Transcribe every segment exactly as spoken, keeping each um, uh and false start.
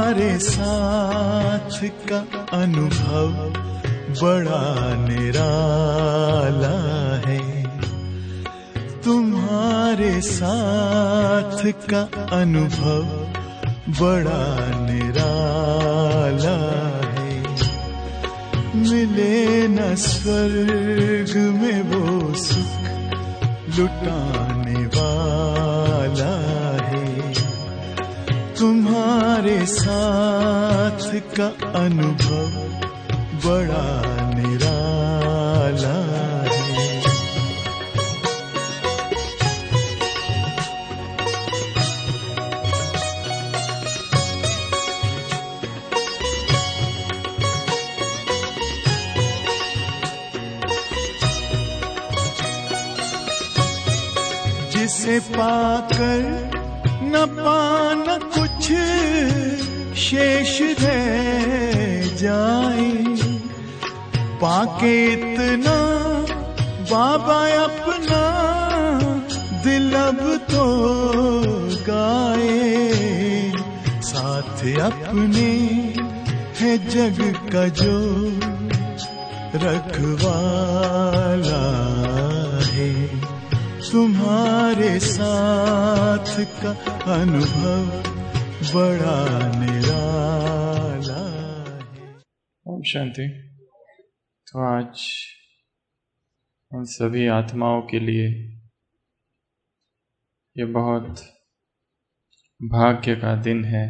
तुम्हारे साथ का अनुभव बड़ा निराला है, तुम्हारे साथ का अनुभव बड़ा निराला है। मिले न स्वर्ग में वो सुख लुटाने वाला है, तुम्हारे साथ का अनुभव बड़ा निराला है। जिसे पाकर न पाना कुछ शेष रह जाए, पाके इतना बाबा अपना दिल अब तो गाए। साथ अपने है जग का जो रखवाला है, तुम्हारे साथ का अनुभव बड़ा निराला है। ओम शांति। तो आज उन सभी आत्माओं के लिए ये बहुत भाग्य का दिन है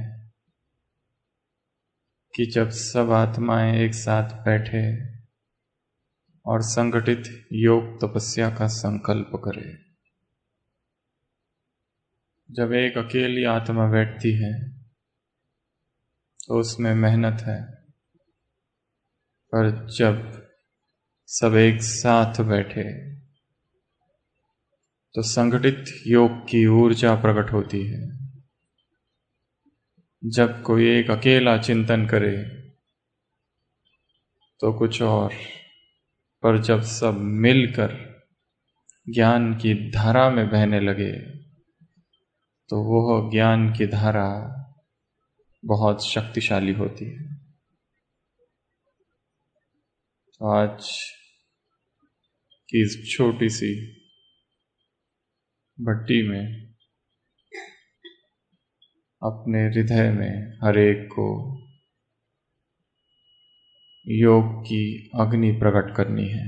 कि जब सब आत्माएं एक साथ बैठे और संगठित योग तपस्या का संकल्प करें। जब एक अकेली आत्मा बैठती है तो उसमें मेहनत है, पर जब सब एक साथ बैठे तो संगठित योग की ऊर्जा प्रकट होती है। जब कोई एक अकेला चिंतन करे तो कुछ और, पर जब सब मिलकर ज्ञान की धारा में बहने लगे तो वह ज्ञान की धारा बहुत शक्तिशाली होती है। तो आज की इस छोटी सी भट्टी में अपने हृदय में हर एक को योग की अग्नि प्रकट करनी है,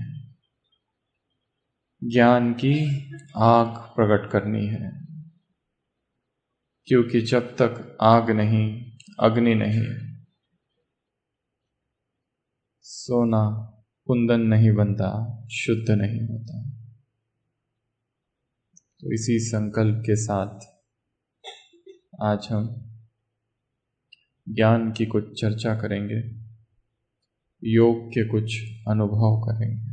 ज्ञान की आग प्रकट करनी है। क्योंकि जब तक आग नहीं, अग्नि नहीं, सोना कुंदन नहीं बनता, शुद्ध नहीं होता। तो इसी संकल्प के साथ आज हम ज्ञान की कुछ चर्चा करेंगे, योग के कुछ अनुभव करेंगे।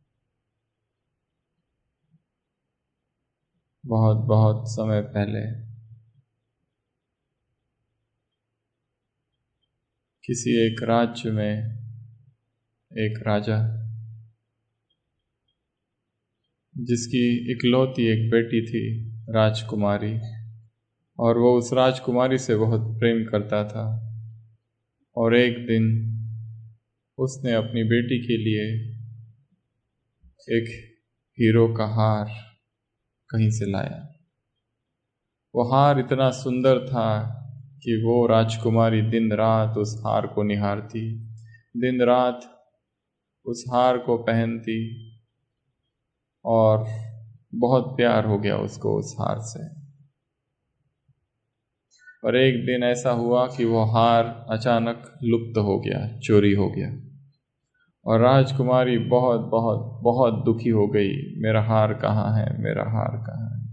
बहुत बहुत समय पहले किसी एक राज्य में एक राजा, जिसकी इकलौती एक बेटी थी, राजकुमारी, और वो उस राजकुमारी से बहुत प्रेम करता था। और एक दिन उसने अपनी बेटी के लिए एक हीरो का हार कहीं से लाया। वो हार इतना सुंदर था कि वो राजकुमारी दिन रात उस हार को निहारती, दिन रात उस हार को पहनती और बहुत प्यार हो गया उसको उस हार से। पर एक दिन ऐसा हुआ कि वो हार अचानक लुप्त हो गया, चोरी हो गया, और राजकुमारी बहुत बहुत बहुत दुखी हो गई। मेरा हार कहाँ है, मेरा हार कहाँ है।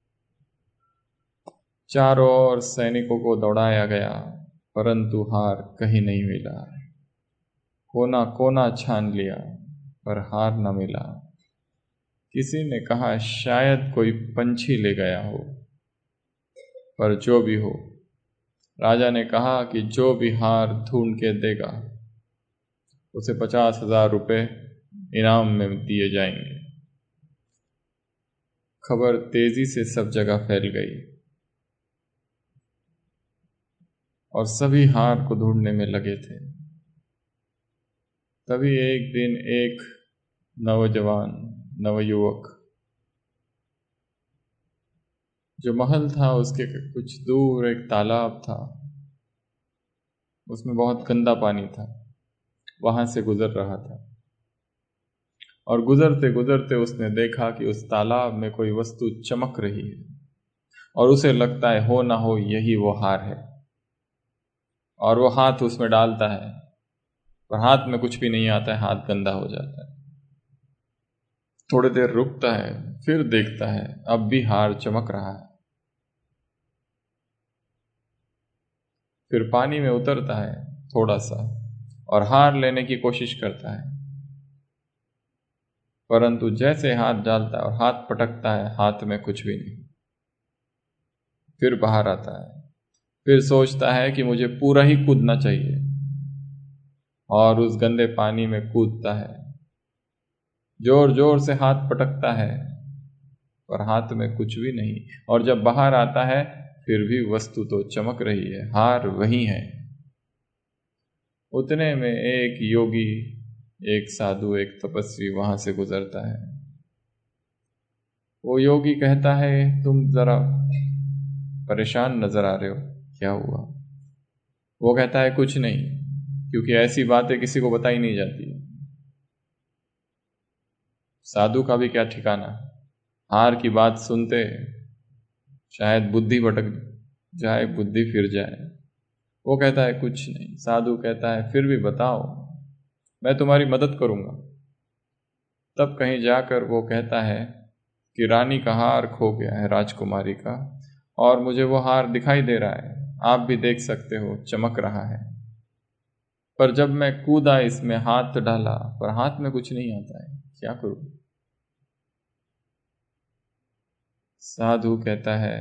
चारों ओर सैनिकों को दौड़ाया गया, परंतु हार कहीं नहीं मिला। कोना कोना छान लिया, पर हार न मिला। किसी ने कहा शायद कोई पंछी ले गया हो, पर जो भी हो, राजा ने कहा कि जो भी हार ढूंढ के देगा उसे पचास हजार रुपये इनाम में दिए जाएंगे। खबर तेजी से सब जगह फैल गई। और सभी हार को ढूंढने में लगे थे। तभी एक दिन एक नौजवान नवयुवक, जो महल था उसके कुछ दूर एक तालाब था, उसमें बहुत गंदा पानी था, वहां से गुजर रहा था। और गुजरते गुजरते उसने देखा कि उस तालाब में कोई वस्तु चमक रही है, और उसे लगता है हो ना हो यही वो हार है। और वो हाथ उसमें डालता है, पर हाथ में कुछ भी नहीं आता है, हाथ गंदा हो जाता है। थोड़ी देर रुकता है, फिर देखता है अब भी हार चमक रहा है। फिर पानी में उतरता है थोड़ा सा और हार लेने की कोशिश करता है, परंतु जैसे हाथ डालता है और हाथ पटकता है, हाथ में कुछ भी नहीं। फिर बाहर आता है, फिर सोचता है कि मुझे पूरा ही कूदना चाहिए, और उस गंदे पानी में कूदता है, जोर जोर से हाथ पटकता है, पर हाथ में कुछ भी नहीं। और जब बाहर आता है फिर भी वस्तु तो चमक रही है, हार वही है। उतने में एक योगी, एक साधु, एक तपस्वी वहां से गुजरता है। वो योगी कहता है, तुम जरा परेशान नजर आ रहे हो, क्या हुआ? वो कहता है कुछ नहीं, क्योंकि ऐसी बातें किसी को बताई नहीं जाती। साधु का भी क्या ठिकाना, हार की बात सुनते शायद बुद्धि भटक जाए, बुद्धि फिर जाए। वो कहता है कुछ नहीं। साधु कहता है फिर भी बताओ, मैं तुम्हारी मदद करूंगा। तब कहीं जाकर वो कहता है कि रानी का हार खो गया है, राजकुमारी का, और मुझे वो हार दिखाई दे रहा है, आप भी देख सकते हो, चमक रहा है। पर जब मैं कूदा, इसमें हाथ डाला, पर हाथ में कुछ नहीं आता है, क्या करूं? साधु कहता है,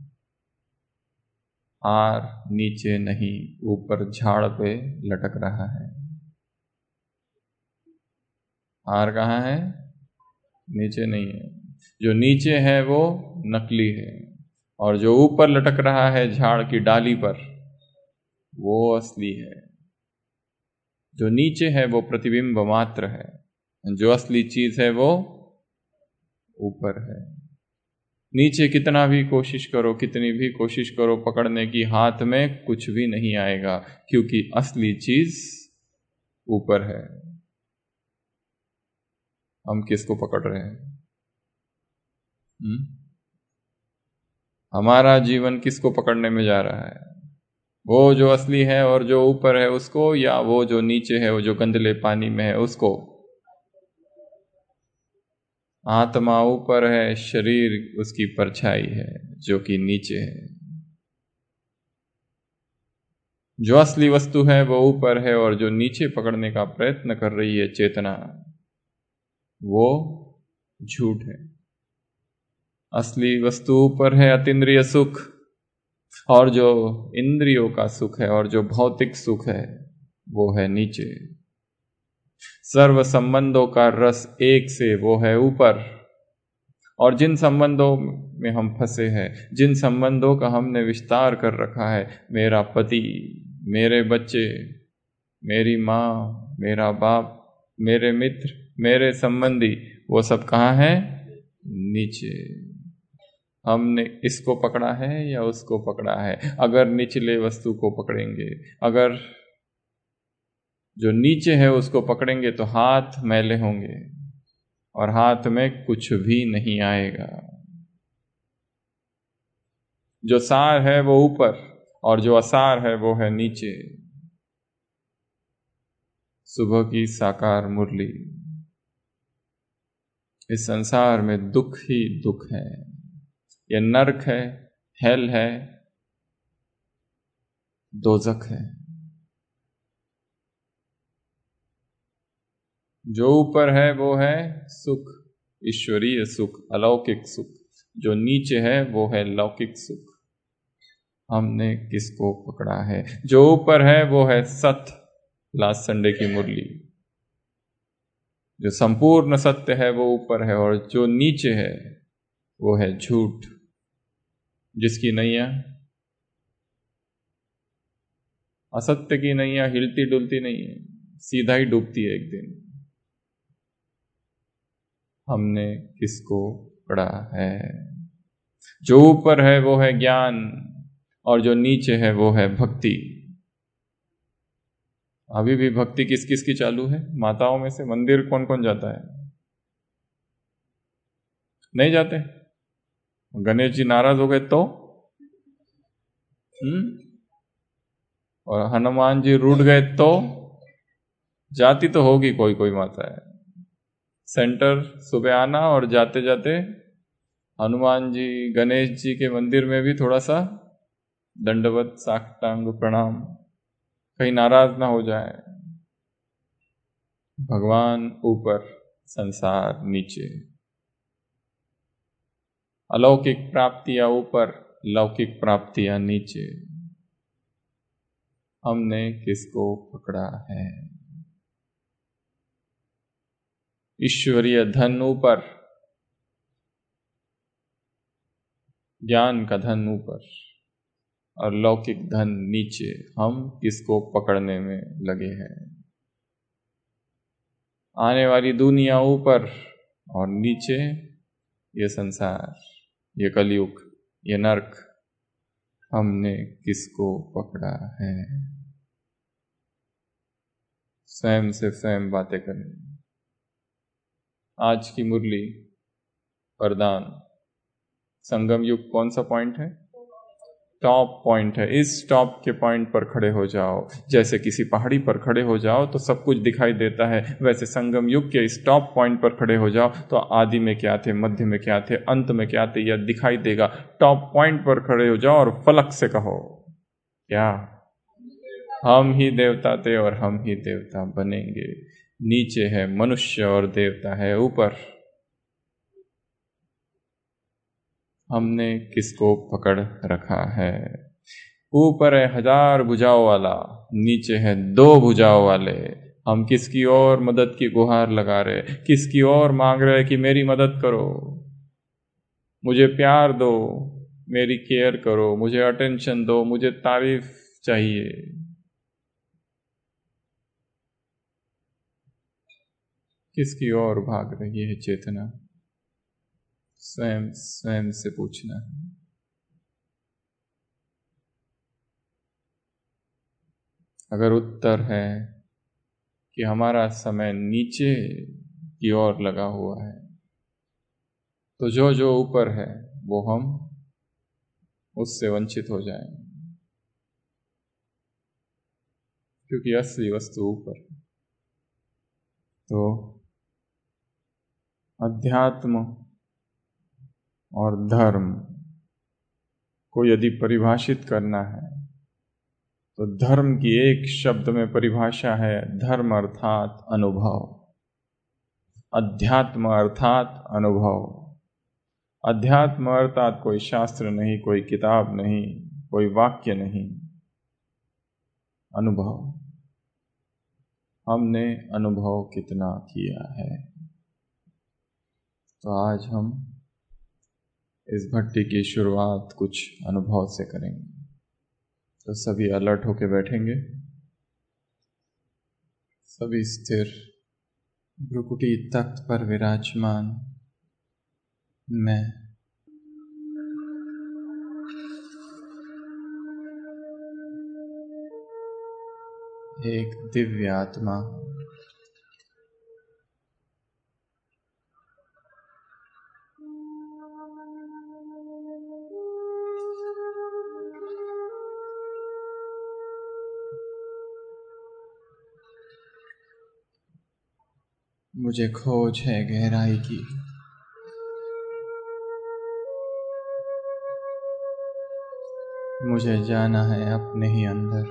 हार नीचे नहीं, ऊपर झाड़ पे लटक रहा है। हार कहाँ है? नीचे नहीं है। जो नीचे है वो नकली है, और जो ऊपर लटक रहा है झाड़ की डाली पर, वो असली है। जो नीचे है वो प्रतिबिंब मात्र है, जो असली चीज है वो ऊपर है। नीचे कितना भी कोशिश करो, कितनी भी कोशिश करो पकड़ने की, हाथ में कुछ भी नहीं आएगा, क्योंकि असली चीज ऊपर है। हम किसको पकड़ रहे हैं? हुँ? हमारा जीवन किसको पकड़ने में जा रहा है? वो जो असली है और जो ऊपर है उसको, या वो जो नीचे है, वो जो गंदले पानी में है उसको? आत्मा ऊपर है, शरीर उसकी परछाई है जो कि नीचे है। जो असली वस्तु है वो ऊपर है, और जो नीचे पकड़ने का प्रयत्न कर रही है चेतना, वो झूठ है। असली वस्तु ऊपर है, अतीन्द्रिय सुख, और जो इंद्रियों का सुख है और जो भौतिक सुख है वो है नीचे। सर्व संबंधों का रस एक से, वो है ऊपर। और जिन संबंधों में हम फंसे हैं, जिन संबंधों का हमने विस्तार कर रखा है, मेरा पति, मेरे बच्चे, मेरी माँ, मेरा बाप, मेरे मित्र, मेरे संबंधी, वो सब कहाँ है? नीचे। हमने इसको पकड़ा है या उसको पकड़ा है? अगर निचले वस्तु को पकड़ेंगे, अगर जो नीचे है उसको पकड़ेंगे, तो हाथ मैले होंगे और हाथ में कुछ भी नहीं आएगा। जो सार है वो ऊपर, और जो असार है वो है नीचे। सुबह की साकार मुरली। इस संसार में दुख ही दुख है। यह नरक है, हेल है, दोजख है। जो ऊपर है वो है सुख, ईश्वरीय सुख, अलौकिक सुख। जो नीचे है वो है लौकिक सुख। हमने किसको पकड़ा है? जो ऊपर है वो है सत्य, लास्ट संडे की मुरली। जो संपूर्ण सत्य है वो ऊपर है, और जो नीचे है वो है झूठ, जिसकी नैया असत्य की नैया हिलती डुलती नहीं है, सीधा ही डूबती है एक दिन। हमने किसको पकड़ा है? जो ऊपर है वो है ज्ञान, और जो नीचे है वो है भक्ति। अभी भी भक्ति किस किस की चालू है? माताओं में से मंदिर कौन कौन जाता है? नहीं जाते? गणेश जी नाराज हो गए तो हम्म और हनुमान जी रूठ गए तो जाती तो होगी कोई कोई माता है। सेंटर सुबह आना और जाते जाते हनुमान जी गणेश जी के मंदिर में भी थोड़ा सा दंडवत साष्टांग प्रणाम, कहीं नाराज ना हो जाए। भगवान ऊपर, संसार नीचे। अलौकिक प्राप्तियां ऊपर, लौकिक प्राप्तियां नीचे। हमने किसको पकड़ा है? ईश्वरीय धन ऊपर, ज्ञान का धन ऊपर, और लौकिक धन नीचे। हम किसको पकड़ने में लगे हैं? आने वाली दुनिया ऊपर और नीचे ये संसार, ये कलयुग, ये नरक। हमने किसको पकड़ा है? स्वयं से स्वयं बातें करें। आज की मुरली वरदान, संगम युग कौन सा पॉइंट है? टॉप पॉइंट है। इस टॉप के पॉइंट पर खड़े हो जाओ। जैसे किसी पहाड़ी पर खड़े हो जाओ तो सब कुछ दिखाई देता है, वैसे संगम युग के इस टॉप पॉइंट पर खड़े हो जाओ तो आदि में क्या थे, मध्य में क्या थे, अंत में क्या थे, यह दिखाई देगा। टॉप पॉइंट पर खड़े हो जाओ और फलक से कहो, क्या हम ही देवता थे और हम ही देवता बनेंगे। नीचे है मनुष्य और देवता है ऊपर। हमने किसको पकड़ रखा है? ऊपर है हजार भुजाओं वाला, नीचे है दो भुजाओं वाले। हम किसकी ओर मदद की गुहार लगा रहे, किसकी ओर मांग रहे कि मेरी मदद करो, मुझे प्यार दो, मेरी केयर करो, मुझे अटेंशन दो, मुझे तारीफ चाहिए। किसकी ओर भाग रही है चेतना? स्वयं स्वयं से पूछना है। अगर उत्तर है कि हमारा समय नीचे की ओर लगा हुआ है, तो जो जो ऊपर है वो हम उससे वंचित हो जाएंगे, क्योंकि असली वस्तु ऊपर। तो अध्यात्म और धर्म को यदि परिभाषित करना है तो धर्म की एक शब्द में परिभाषा है, धर्म अर्थात अनुभव, अध्यात्म अर्थात अनुभव। अध्यात्म अर्थात कोई शास्त्र नहीं, कोई किताब नहीं, कोई वाक्य नहीं, अनुभव। हमने अनुभव कितना किया है? तो आज हम इस भट्टी की शुरुआत कुछ अनुभव से करेंगे। तो सभी अलर्ट होके बैठेंगे, सभी स्थिर, भ्रुकुटी तख्त पर विराजमान। मैं एक दिव्य आत्मा, मुझे खोज है गहराई की। मुझे जाना है अपने ही अंदर।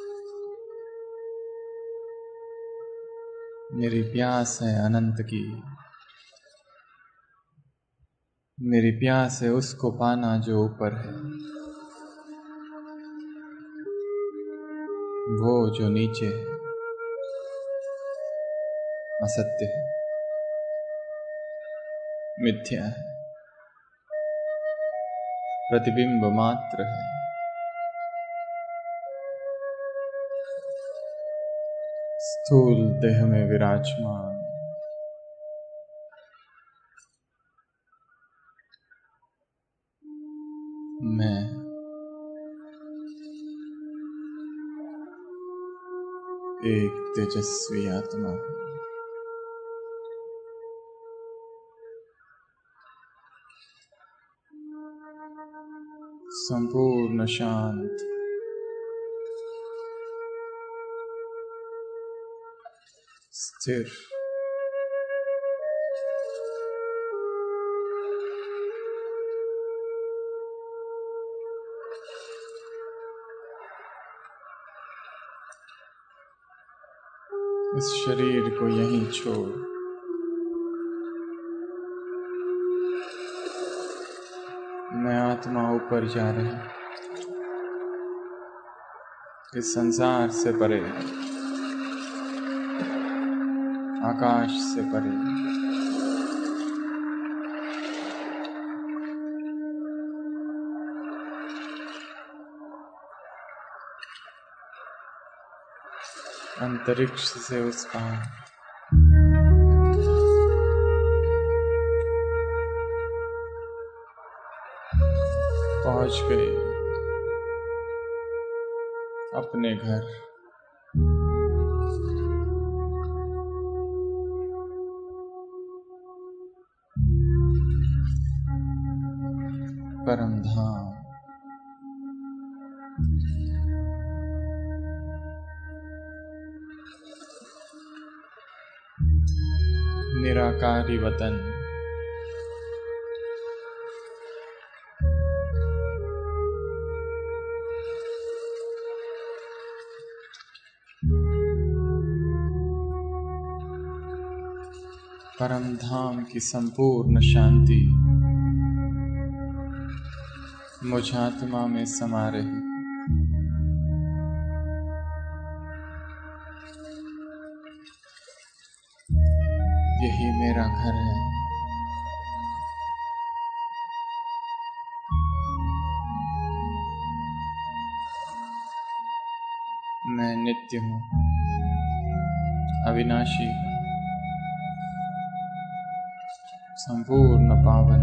मेरी प्यास है अनंत की। मेरी प्यास है उसको पाना जो ऊपर है, वो जो नीचे है असत्य है, मिथ्या है, प्रतिबिंब मात्र है। स्थूल देह में विराजमान मैं एक तेजस्वी आत्मा हूँ। संपूर्ण शांत स्थिर इस शरीर को यहीं छोड़ मैं आत्मा ऊपर जा रही, इस संसार से परे, आकाश से परे, अंतरिक्ष से उस पार पहुंच गए अपने घर। परम धाम। निराकारी वतन। परम धाम की संपूर्ण शांति मुझ आत्मा में समा रही। यही मेरा घर है। मैं नित्य हूँ, अविनाशी हूँ, संपूर्ण पावन,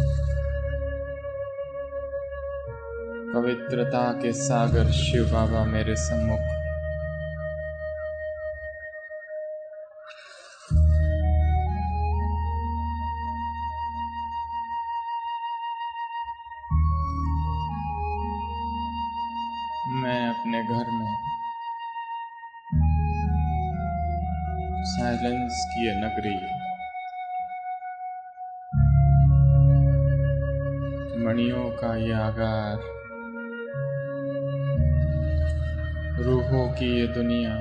पवित्रता के सागर शिव बाबा मेरे सम्मुख। मैं अपने घर में साइलेंस की ये नगरी, मणियों का ये आगार, रूहों की ये दुनिया,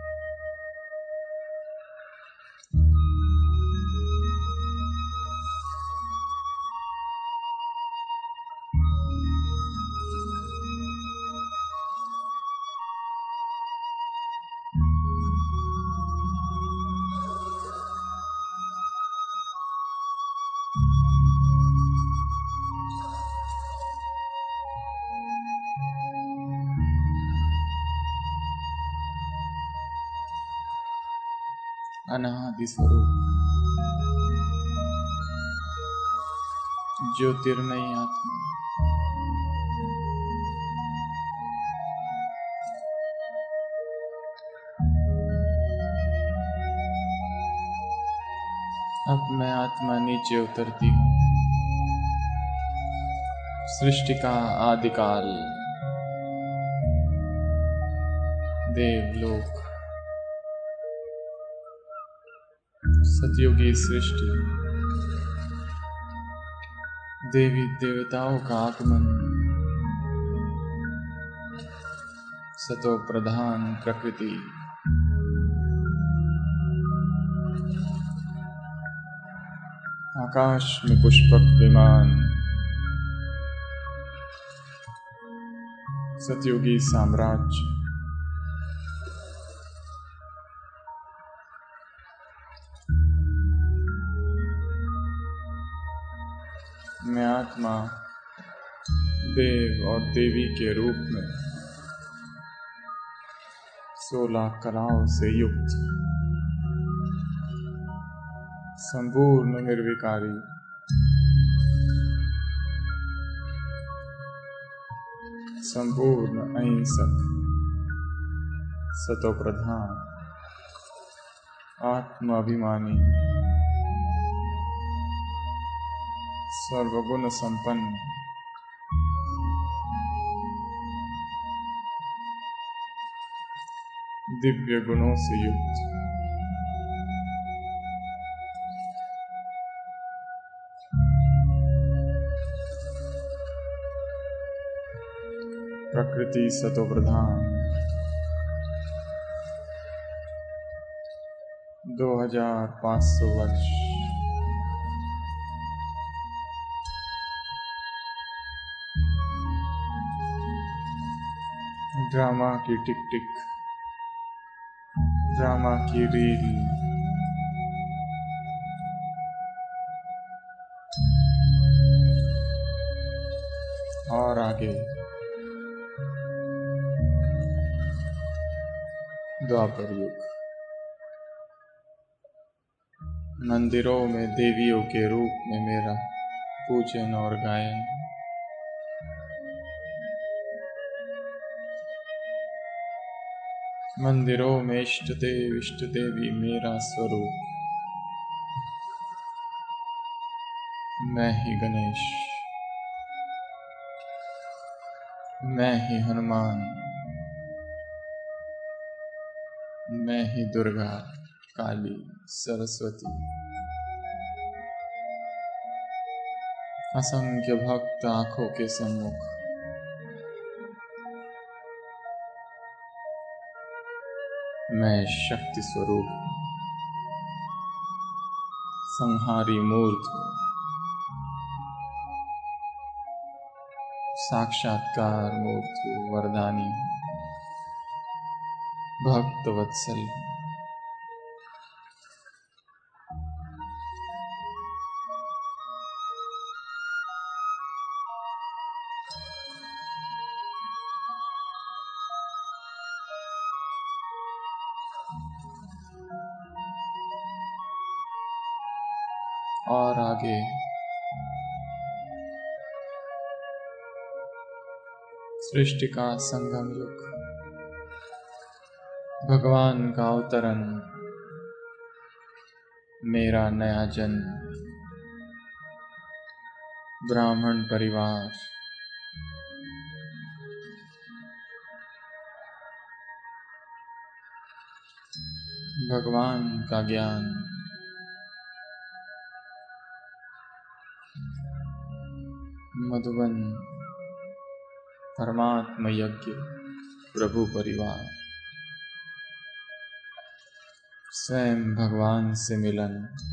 अनादि स्वरूप, ज्योतिर्मयी आत्मा, अब मैं आत्मा नीचे उतरती हूँ। सृष्टि का आदिकाल, देवलोक, सतयुगी सृष्टि, देवी देवताओं का आगमन, सतो प्रधान प्रकृति, आकाश में पुष्पक विमान, सतयुगी साम्राज्य, मैं आत्मा देव और देवी के रूप में सोलह कलाओं से युक्त संपूर्ण निर्विकारी संपूर्ण अहिंसक सतोप्रधान आत्माभिमानी सर्वगुण संपन्न दिव्य गुणों से युक्त प्रकृति सतोप्रधान दो हजार पाँच सौ वर्ष ड्रामा की टिक टिक ड्रामा की रील और आगे द्वापर युग मंदिरों में देवियों के रूप में मेरा पूजन और गायन, मंदिरों में इष्ट देव इष्ट देवी मेरा स्वरूप, मैं ही गणेश, मैं ही हनुमान, मैं ही दुर्गा, काली, सरस्वती। असंख्य भक्त आंखों के सम्मुख मैं शक्ति स्वरूप, संहारी मूर्त हूँ, साक्षात्कार मूर्त हूँ, वरदानी, भक्त वत्सल। और आगे सृष्टि का संगम युग, भगवान का अवतरण, मेरा नया जन्म, ब्राह्मण परिवार, भगवान का ज्ञान, मधुबन, परमात्म यज्ञ, प्रभु परिवार, स्वयं भगवान से मिलन,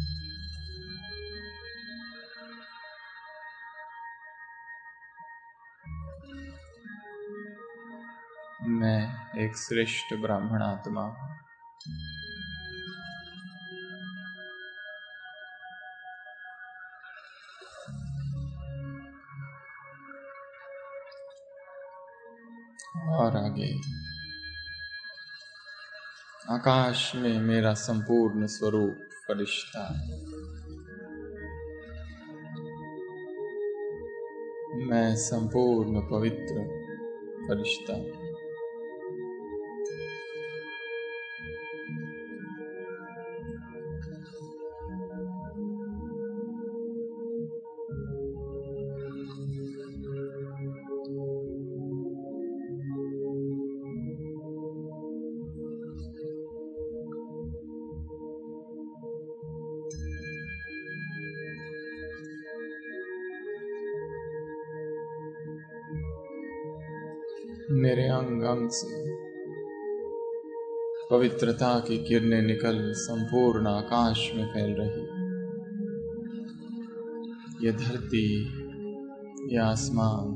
मैं एक श्रेष्ठ ब्राह्मण आत्मा हूँ। और आगे आकाश में मेरा संपूर्ण स्वरूप फरिश्ता, मैं संपूर्ण पवित्र फरिश्ता, मेरे अंग अंग से पवित्रता की किरणें निकल संपूर्ण आकाश में फैल रही। ये धरती, ये आसमान,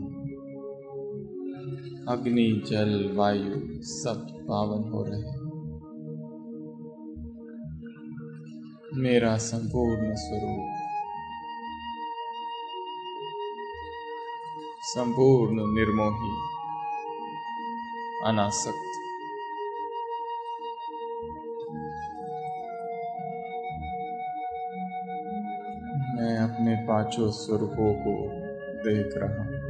अग्नि, जल, वायु सब पावन हो रहे। मेरा संपूर्ण स्वरूप संपूर्ण निर्मोही, अनासक्त, पांचों स्वरूपों को देख रहा हूं।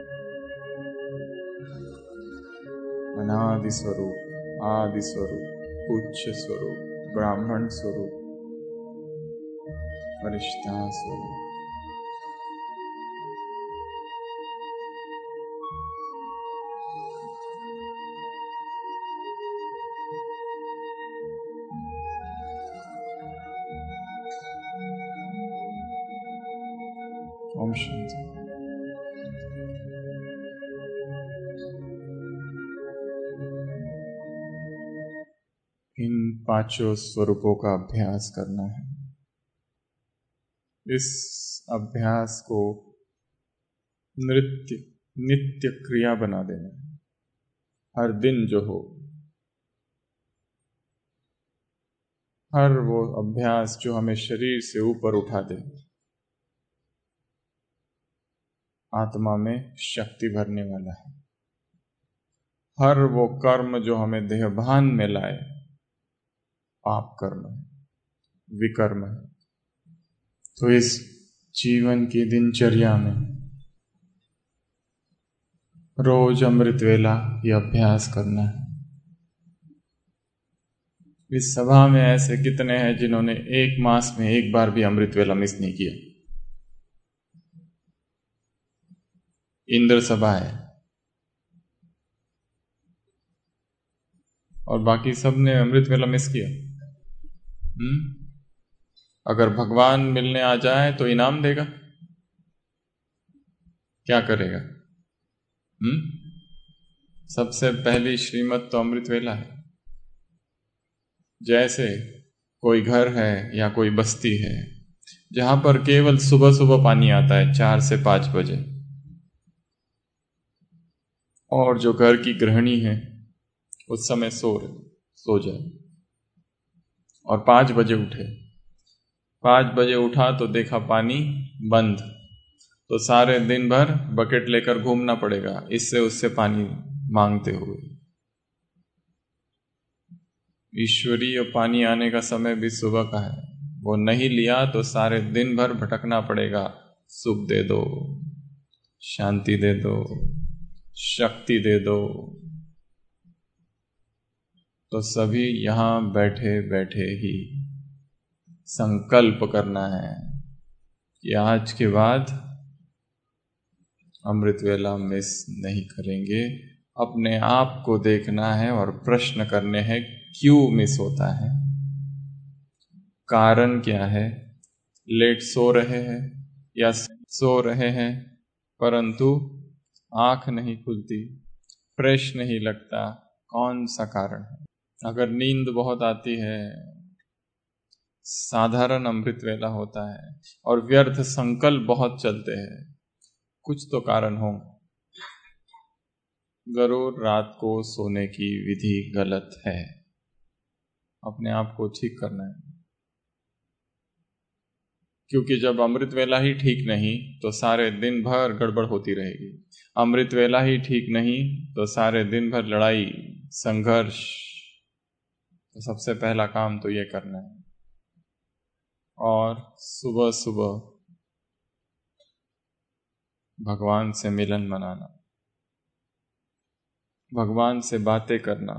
अनादि स्वरूप, आदि स्वरूप, उच्च स्वरूप, ब्राह्मण स्वरूप, फरिश्ता स्वरूप। ओम शांति। इन पांचों स्वरूपों का अभ्यास करना है। इस अभ्यास को नृत्य नित्य क्रिया बना देना है। हर दिन जो हो, हर वो अभ्यास जो हमें शरीर से ऊपर उठा दे, आत्मा में शक्ति भरने वाला है। हर वो कर्म जो हमें देहभान में लाए, पाप कर्म है, विकर्म है। तो इस जीवन की दिनचर्या में रोज अमृत वेला ये अभ्यास करना है। इस सभा में ऐसे कितने हैं जिन्होंने एक मास में एक बार भी अमृत वेला मिस नहीं किया? इंद्र सभा है और बाकी सब ने अमृत वेला मिस किया। हम्म अगर भगवान मिलने आ जाए तो इनाम देगा, क्या करेगा? हम्म सबसे पहली श्रीमत तो अमृत वेला है। जैसे कोई घर है या कोई बस्ती है जहां पर केवल सुबह सुबह पानी आता है चार से पांच बजे, और जो घर की गृहिणी है उस समय सो रहे सो जाए और पांच बजे उठे, पांच बजे उठा तो देखा पानी बंद, तो सारे दिन भर बकेट लेकर घूमना पड़ेगा इससे उससे पानी मांगते हुए। ईश्वरीय पानी आने का समय भी सुबह का है, वो नहीं लिया तो सारे दिन भर भटकना पड़ेगा। सुख दे दो, शांति दे दो, शक्ति दे दो। तो सभी यहां बैठे बैठे ही संकल्प करना है कि आज के बाद अमृत वेला मिस नहीं करेंगे। अपने आप को देखना है और प्रश्न करने हैं क्यों मिस होता है, कारण क्या है। लेट सो रहे हैं या सो रहे हैं परंतु आंख नहीं खुलती, फ्रेश नहीं लगता, कौन सा कारण है? अगर नींद बहुत आती है, साधारण अमृत वेला होता है और व्यर्थ संकल्प बहुत चलते हैं, कुछ तो कारण हो। जरूर रात को सोने की विधि गलत है, अपने आप को ठीक करना है। क्योंकि जब अमृत वेला ही ठीक नहीं तो सारे दिन भर गड़बड़ होती रहेगी। अमृत वेला ही ठीक नहीं तो सारे दिन भर लड़ाई संघर्ष। तो सबसे पहला काम तो ये करना है। और सुबह सुबह भगवान से मिलन मनाना, भगवान से बातें करना,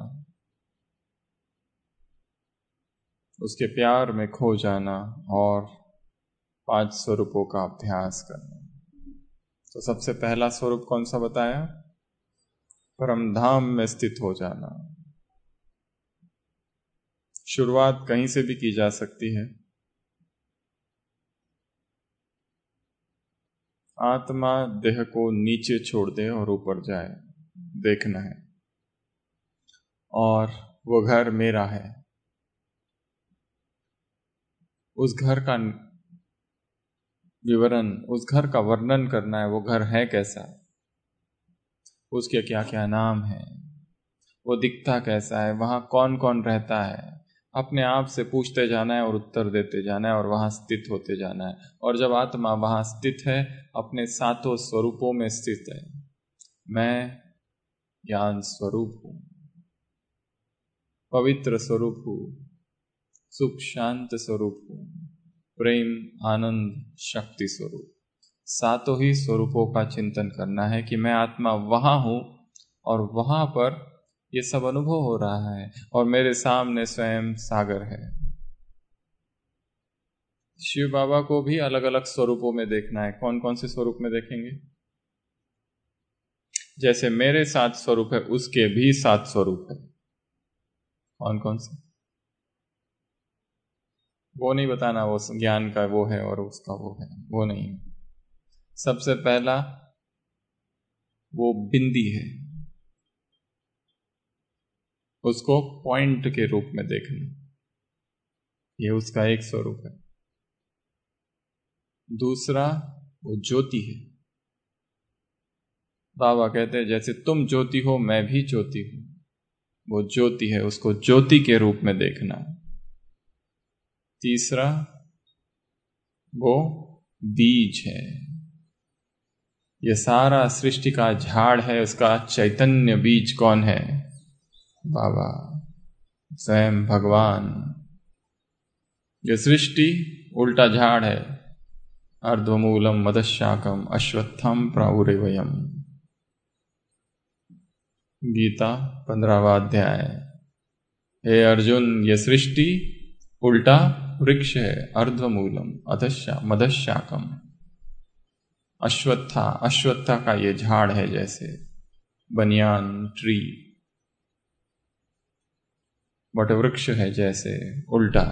उसके प्यार में खो जाना और पांच स्वरूपों का अभ्यास करना। तो सबसे पहला स्वरूप कौन सा बताया? परम धाम में स्थित हो जाना। शुरुआत कहीं से भी की जा सकती है। आत्मा देह को नीचे छोड़ दे और ऊपर जाए, देखना है। और वो घर मेरा है, उस घर का विवरण, उस घर का वर्णन करना है। वो घर है कैसा, उसके क्या क्या नाम है, वो दिखता कैसा है, वहां कौन कौन रहता है। अपने आप से पूछते जाना है और उत्तर देते जाना है और वहां स्थित होते जाना है। और जब आत्मा वहां स्थित है, अपने सातों स्वरूपों में स्थित है। मैं ज्ञान स्वरूप हूं, पवित्र स्वरूप हूं, सुख शांत स्वरूप हूं, प्रेम, आनंद, शक्ति स्वरूप। सातों ही स्वरूपों का चिंतन करना है कि मैं आत्मा वहां हूं और वहां पर ये सब अनुभव हो रहा है और मेरे सामने स्वयं सागर है। शिव बाबा को भी अलग अलग स्वरूपों में देखना है। कौन कौन से स्वरूप में देखेंगे? जैसे मेरे सात स्वरूप है, उसके भी सात स्वरूप है। कौन कौन से? वो नहीं बताना, वो ज्ञान का वो है और उसका वो है, वो नहीं। सबसे पहला वो बिंदी है, उसको पॉइंट के रूप में देखना, ये उसका एक स्वरूप है। दूसरा वो ज्योति है। बाबा कहते हैं जैसे तुम ज्योति हो मैं भी ज्योति हूं, वो ज्योति है, उसको ज्योति के रूप में देखना। तीसरा वो बीज है, ये सारा सृष्टि का झाड़ है, उसका चैतन्य बीज कौन है? बाबा, स्वयं भगवान। ये सृष्टि उल्टा झाड़ है, अर्धमूलम मदशाकम अश्वत्थम प्रावुरेवयम। गीता पंद्रहवां अध्याय। हे अर्जुन, ये सृष्टि उल्टा वृक्ष है, अर्धमूलम अधश्या मदशाकम। अश्वत्था, अश्वत्था का ये झाड़ है, जैसे बनियान ट्री, वट वृक्ष है जैसे उल्टा,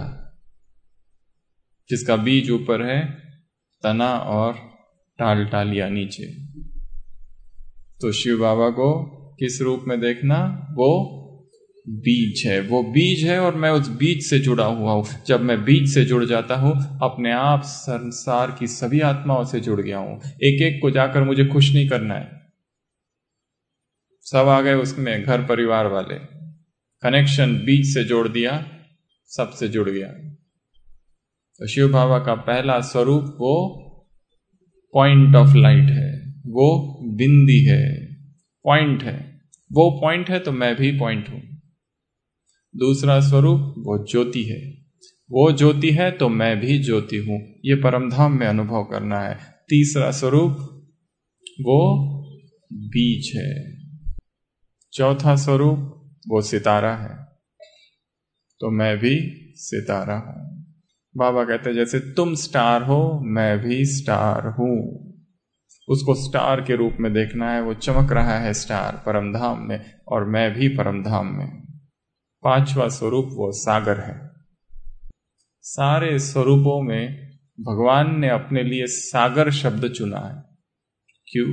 जिसका बीज ऊपर है, तना और टाल टालिया नीचे। तो शिव बाबा को किस रूप में देखना? वो बीज है, वो बीज है और मैं उस बीज से जुड़ा हुआ हूं। जब मैं बीज से जुड़ जाता हूं, अपने आप संसार की सभी आत्माओं से जुड़ गया हूं। एक एक को जाकर मुझे खुश नहीं करना है, सब आ गए उसमें, घर परिवार वाले, कनेक्शन बीज से जोड़ दिया, सबसे जुड़ गया। तो शिव बाबा का पहला स्वरूप वो पॉइंट ऑफ लाइट है, वो बिंदी है, पॉइंट है। वो पॉइंट है तो मैं भी पॉइंट हूं। दूसरा स्वरूप वो ज्योति है, वो ज्योति है तो मैं भी ज्योति हूं, ये परमधाम में अनुभव करना है। तीसरा स्वरूप वो बीज है। चौथा स्वरूप वो सितारा है, तो मैं भी सितारा हूं। बाबा कहते हैं जैसे तुम स्टार हो मैं भी स्टार हूं, उसको स्टार के रूप में देखना है। वो चमक रहा है स्टार परमधाम में और मैं भी परमधाम में। पांचवा स्वरूप वो सागर है। सारे स्वरूपों में भगवान ने अपने लिए सागर शब्द चुना है। क्यों?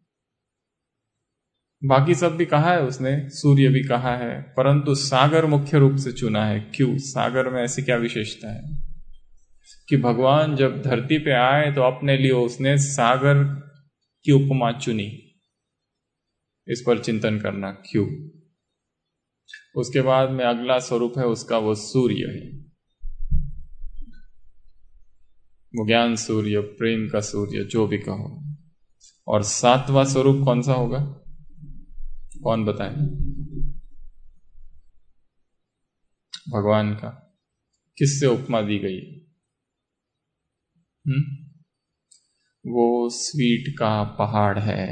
बाकी सब भी कहा है उसने, सूर्य भी कहा है, परंतु सागर मुख्य रूप से चुना है। क्यों? सागर में ऐसी क्या विशेषता है कि भगवान जब धरती पे आए तो अपने लिए उसने सागर की उपमा चुनी? इस पर चिंतन करना, क्यों? उसके बाद में अगला स्वरूप है उसका, वो सूर्य है, वो ज्ञान सूर्य, प्रेम का सूर्य, जो भी कहो। और सातवां स्वरूप कौन सा होगा? कौन बताए? भगवान का किससे उपमा दी गई? हम्म वो स्वीट का पहाड़ है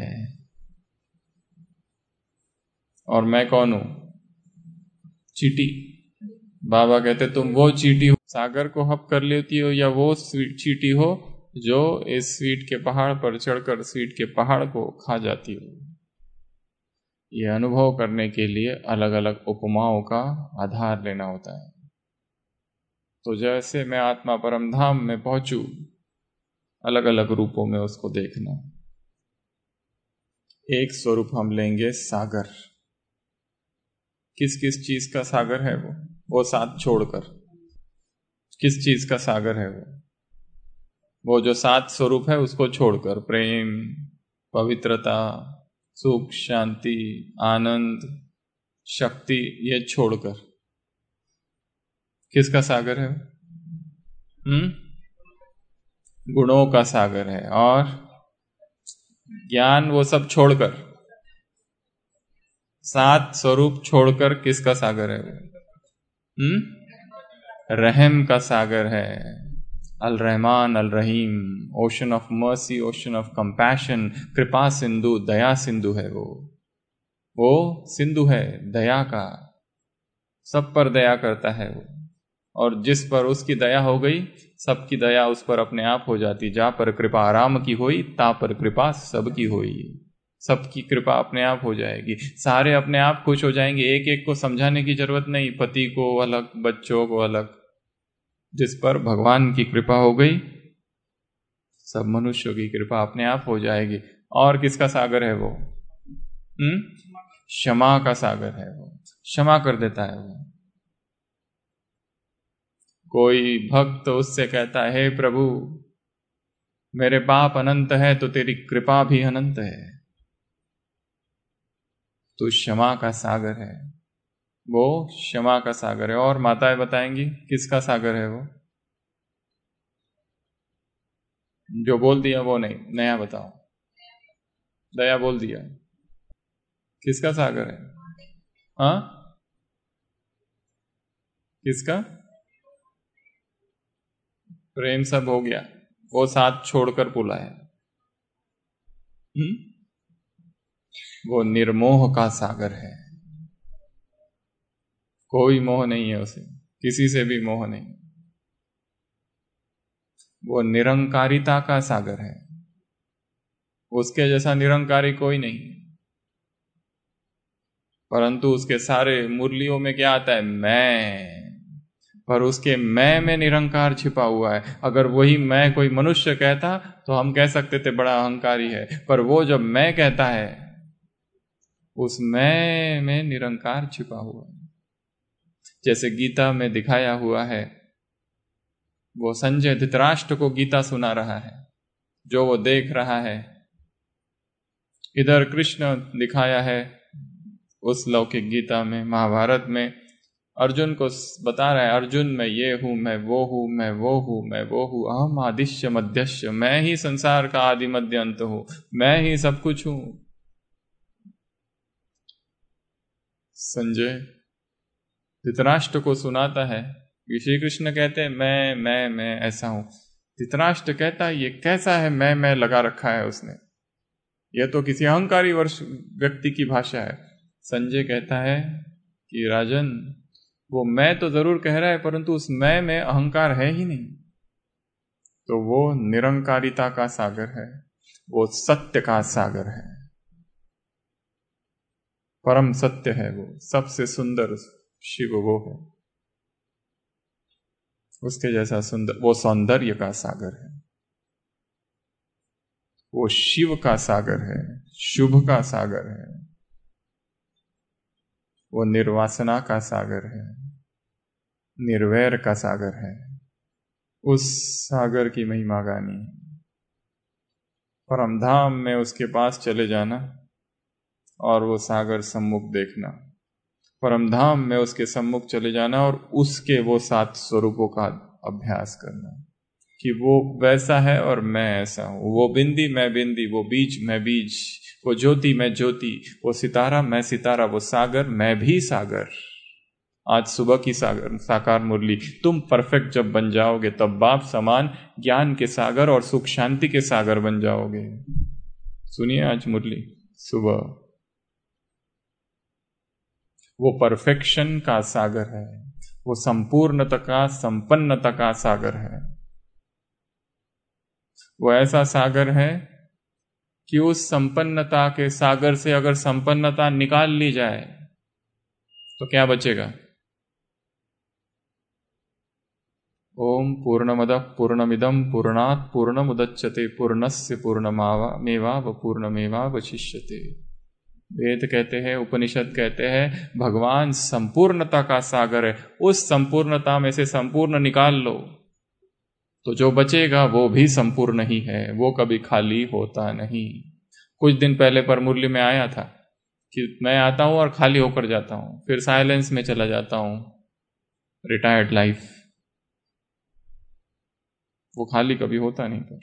और मैं कौन हूं? चींटी। बाबा कहते तुम वो चींटी हो, सागर को हप कर लेती हो, या वो चींटी हो जो इस स्वीट के पहाड़ पर चढ़कर स्वीट के पहाड़ को खा जाती हो। ये अनुभव करने के लिए अलग अलग उपमाओं का आधार लेना होता है। तो जैसे मैं आत्मा परमधाम में पहुंचू, अलग अलग रूपों में उसको देखना। एक स्वरूप हम लेंगे सागर। किस किस चीज का सागर है वो? वो सात छोड़कर किस चीज का सागर है वो? वो जो सात स्वरूप है उसको छोड़कर, प्रेम, पवित्रता, सुख, शांति, आनंद, शक्ति, ये छोड़कर किसका सागर है? हम्म गुणों का सागर है। और ज्ञान, वो सब छोड़कर, सात स्वरूप छोड़कर किसका सागर है वो? हम्म रहम का सागर है। अल रहमान अल रहीम, ocean of mercy, ocean of compassion, कृपा सिंधु, दया सिंधु है वो वो सिंधु है दया का, सब पर दया करता है वो। और जिस पर उसकी दया हो गई, सबकी दया उस पर अपने आप हो जाती। जा पर कृपा आराम की होई, ता पर कृपा सबकी होई। सबकी कृपा अपने आप हो जाएगी, सारे अपने आप खुश हो जाएंगे, एक एक को समझाने की जरूरत नहीं, पति को अलग, बच्चों को अलग। जिस पर भगवान की कृपा हो गई, सब मनुष्यों की कृपा अपने आप हो जाएगी। और किसका सागर है वो? हम्म क्षमा का सागर है वो, क्षमा कर देता है वो। कोई भक्त उससे कहता है, हे प्रभु मेरे पाप अनंत है तो तेरी कृपा भी अनंत है, तो क्षमा का सागर है वो, क्षमा का सागर है। और माताएं बताएंगी किसका सागर है वो? जो बोल दिया वो नहीं, नया बताओ। दया बोल दिया, किसका सागर है? हाँ, किसका? प्रेम सब हो गया, वो साथ छोड़कर बुलाया। हम्म वो निर्मोह का सागर है, कोई मोह नहीं है उसे, किसी से भी मोह नहीं। वो निरंकारिता का सागर है, उसके जैसा निरंकारी कोई नहीं। परंतु उसके सारे मुरलियों में क्या आता है? मैं। पर उसके मैं में निरंकार छिपा हुआ है। अगर वही मैं कोई मनुष्य कहता तो हम कह सकते थे बड़ा अहंकारी है, पर वो जब मैं कहता है, उस मैं में निरंकार छिपा हुआ है। जैसे गीता में दिखाया हुआ है, वो संजय धृतराष्ट्र को गीता सुना रहा है, जो वो देख रहा है। इधर कृष्ण दिखाया है उस लौकिक गीता में, महाभारत में अर्जुन को बता रहा है, अर्जुन मैं ये हूं, मैं वो हूं, मैं वो हूं, मैं वो हूं, अहम आदिश्य मध्यश्य, मैं ही संसार का आदि मध्य अंत हूं, मैं ही सब कुछ हूं। संजय धृतराष्ट्र को सुनाता है, श्री कृष्ण कहते हैं मैं मैं मैं ऐसा हूं। धृतराष्ट्र कहता है ये कैसा है मैं मैं लगा रखा है उसने, यह तो किसी अहंकारी वर्ष व्यक्ति की भाषा है। संजय कहता है कि राजन, वो मैं तो जरूर कह रहा है, परंतु उस मैं में अहंकार है ही नहीं। तो वो निरंकारिता का सागर है, वो सत्य का सागर है, परम सत्य है वो, सबसे सुंदर शिव वो है, उसके जैसा सुंदर। वो सौंदर्य का सागर है, वो शिव का सागर है, शुभ का सागर है, वो निर्वासना का सागर है, निर्वैर का सागर है। उस सागर की महिमा गानी, परमधाम में उसके पास चले जाना और वो सागर सम्मुख देखना, परमधाम में उसके सम्मुख चले जाना और उसके वो सात स्वरूपों का अभ्यास करना कि वो वैसा है और मैं ऐसा हूं, वो बिंदी मैं बिंदी, वो बीज मैं बीज, वो ज्योति मैं ज्योति, वो सितारा मैं सितारा, वो सागर मैं भी सागर। आज सुबह की सागर साकार मुरली, तुम परफेक्ट जब बन जाओगे तब बाप समान ज्ञान के सागर और सुख शांति के सागर बन जाओगे। सुनिए आज मुरली सुबह, वो परफेक्शन का सागर है, वो संपूर्णता का, संपन्नता का सागर है। वो ऐसा सागर है कि उस संपन्नता के सागर से अगर संपन्नता निकाल ली जाए तो क्या बचेगा? ओम पूर्णमदः पूर्णमिदं पूर्णात् पूर्णमुदच्यते पूर्णस्य पूर्णमेवाव पूर्णमेवावशिष्यते। वेद कहते हैं, उपनिषद कहते हैं, भगवान संपूर्णता का सागर है। उस संपूर्णता में से संपूर्ण निकाल लो तो जो बचेगा वो भी संपूर्ण ही है, वो कभी खाली होता नहीं। कुछ दिन पहले पर मुरली में आया था कि मैं आता हूं और खाली होकर जाता हूं, फिर साइलेंस में चला जाता हूं, रिटायर्ड लाइफ। वो खाली कभी होता नहीं। पर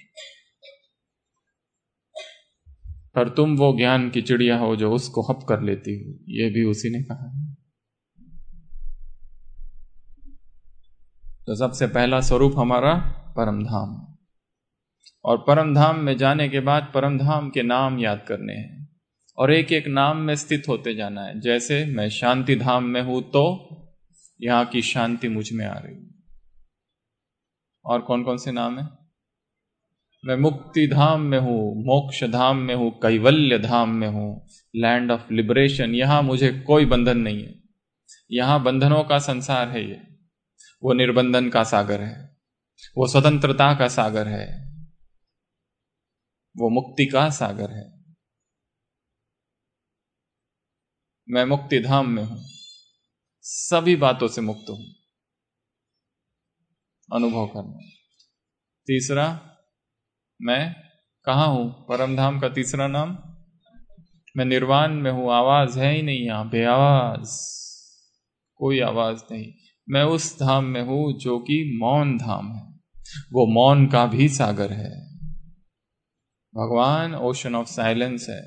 पर तुम वो ज्ञान की चिड़िया हो जो उसको हप कर लेती हो, ये भी उसी ने कहा। तो सबसे पहला स्वरूप हमारा परम धाम। और परम धाम में जाने के बाद परम धाम के नाम याद करने हैं और एक एक नाम में स्थित होते जाना है। जैसे मैं शांति धाम में हूं तो यहां की शांति मुझ में आ रही। और कौन कौन से नाम है? मैं मुक्ति धाम में हूं, मोक्ष धाम में हूं, कैवल्य धाम में हूं, लैंड ऑफ लिबरेशन। यहां मुझे कोई बंधन नहीं है, यहां बंधनों का संसार है। ये वो निर्बंधन का सागर है, वो स्वतंत्रता का सागर है, वो मुक्ति का सागर है। मैं मुक्ति धाम में हूं, सभी बातों से मुक्त हूं, अनुभव करना। तीसरा, मैं कहां हूं? परम धाम का तीसरा नाम, मैं निर्वाण में हूं। आवाज है ही नहीं यहां, बेआवाज, कोई आवाज नहीं। मैं उस धाम में हूं जो कि मौन धाम है, वो मौन का भी सागर है। भगवान ओशन ऑफ साइलेंस है।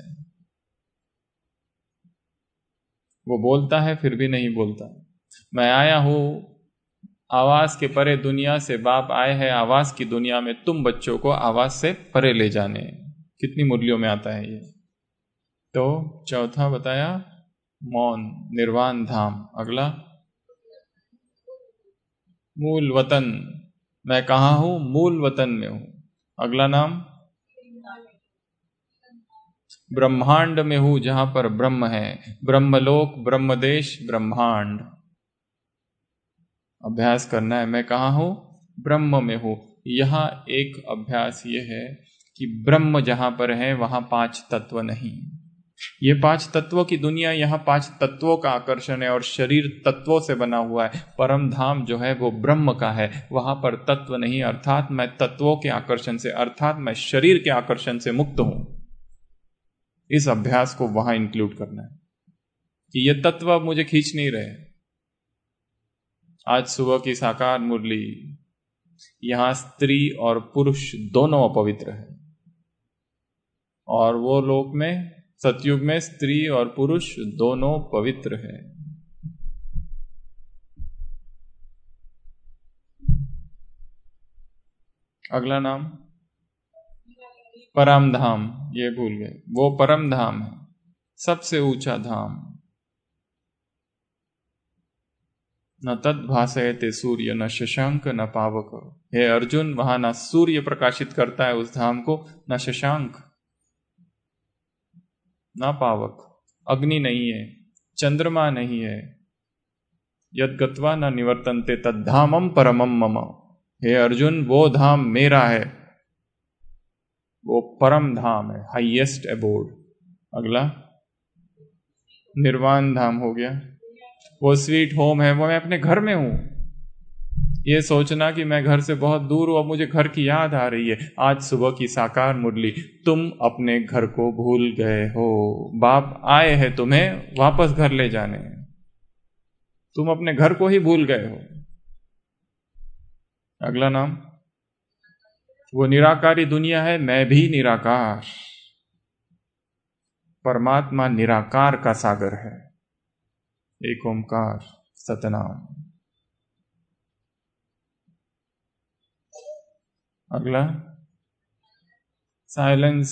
वो बोलता है फिर भी नहीं बोलता। मैं आया हूं आवाज के परे दुनिया से, बाप आए हैं आवाज की दुनिया में तुम बच्चों को आवाज से परे ले जाने। कितनी मुरलियों में आता है ये। तो चौथा बताया मौन, निर्वाण धाम। अगला मूल वतन, मैं कहां हूं? मूल वतन में हूं। अगला नाम ब्रह्मांड में हूं, जहां पर ब्रह्म है, ब्रह्मलोक, ब्रह्मदेश, ब्रह्मांड। अभ्यास करना है, मैं कहां हूं? ब्रह्म में हूं। यहां एक अभ्यास ये है कि ब्रह्म जहां पर है वहां पांच तत्व नहीं। ये पांच तत्वों की दुनिया, यहाँ पांच तत्वों का आकर्षण है और शरीर तत्वों से बना हुआ है। परम धाम जो है वो ब्रह्म का है, वहां पर तत्व नहीं, अर्थात मैं तत्वों के आकर्षण से, अर्थात मैं शरीर के आकर्षण से मुक्त हूं। इस अभ्यास को वहां इंक्लूड करना है कि ये तत्व अब मुझे खींच नहीं रहे। आज सुबह की साकार मुरली, यहां स्त्री और पुरुष दोनों अपवित्र है, और वो लोक में सतयुग में स्त्री और पुरुष दोनों पवित्र है। अगला नाम परम धाम, ये भूल गए, वो परम धाम है, सबसे ऊंचा धाम। न तद भासयते सूर्य न शशांक न पावक। हे अर्जुन, वहां न सूर्य प्रकाशित करता है उस धाम को, न शशांक न पावक, अग्नि नहीं है, चंद्रमा नहीं है। यद गत्वा न निवर्तन्ते तद्धामम परमम मम। हे अर्जुन, वो धाम मेरा है, वो परम धाम है, हाईएस्ट अबोर्ड। अगला निर्वाण धाम हो गया, वो स्वीट होम है, वो मैं अपने घर में हूं। ये सोचना कि मैं घर से बहुत दूर हूं, अब मुझे घर की याद आ रही है। आज सुबह की साकार मुरली, तुम अपने घर को भूल गए हो। बाप आए हैं तुम्हें वापस घर ले जाने, तुम अपने घर को ही भूल गए हो। अगला नाम, वो निराकारी दुनिया है, मैं भी निराकार। परमात्मा निराकार का सागर है, एक ओंकार सतनाम। अगला साइलेंस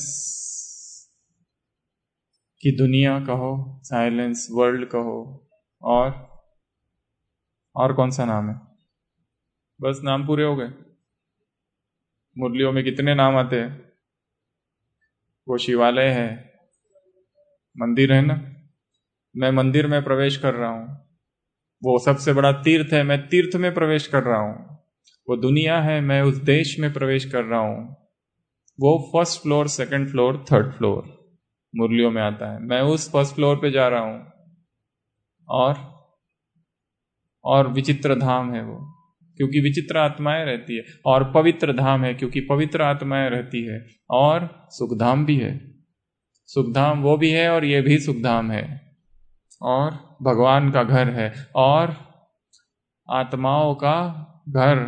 की दुनिया कहो, साइलेंस वर्ल्ड कहो। और और कौन सा नाम है? बस नाम पूरे हो गए। मुरलियों में कितने नाम आते हैं? वो शिवालय है, मंदिर है ना, मैं मंदिर में प्रवेश कर रहा हूं। वो सबसे बड़ा तीर्थ है, मैं तीर्थ में प्रवेश कर रहा हूं। वो दुनिया है, मैं उस देश में प्रवेश कर रहा हूं। वो first floor, second floor, third floor मुरलियों में आता है, मैं उस फर्स्ट फ्लोर पे जा रहा हूं। और और विचित्र धाम है वो, क्योंकि विचित्र आत्माएं रहती है। और पवित्र धाम है, क्योंकि पवित्र आत्माएं रहती है। और सुखधाम भी है, सुखधाम वो भी है और ये भी सुखधाम है। और भगवान का घर है, और आत्माओं का घर,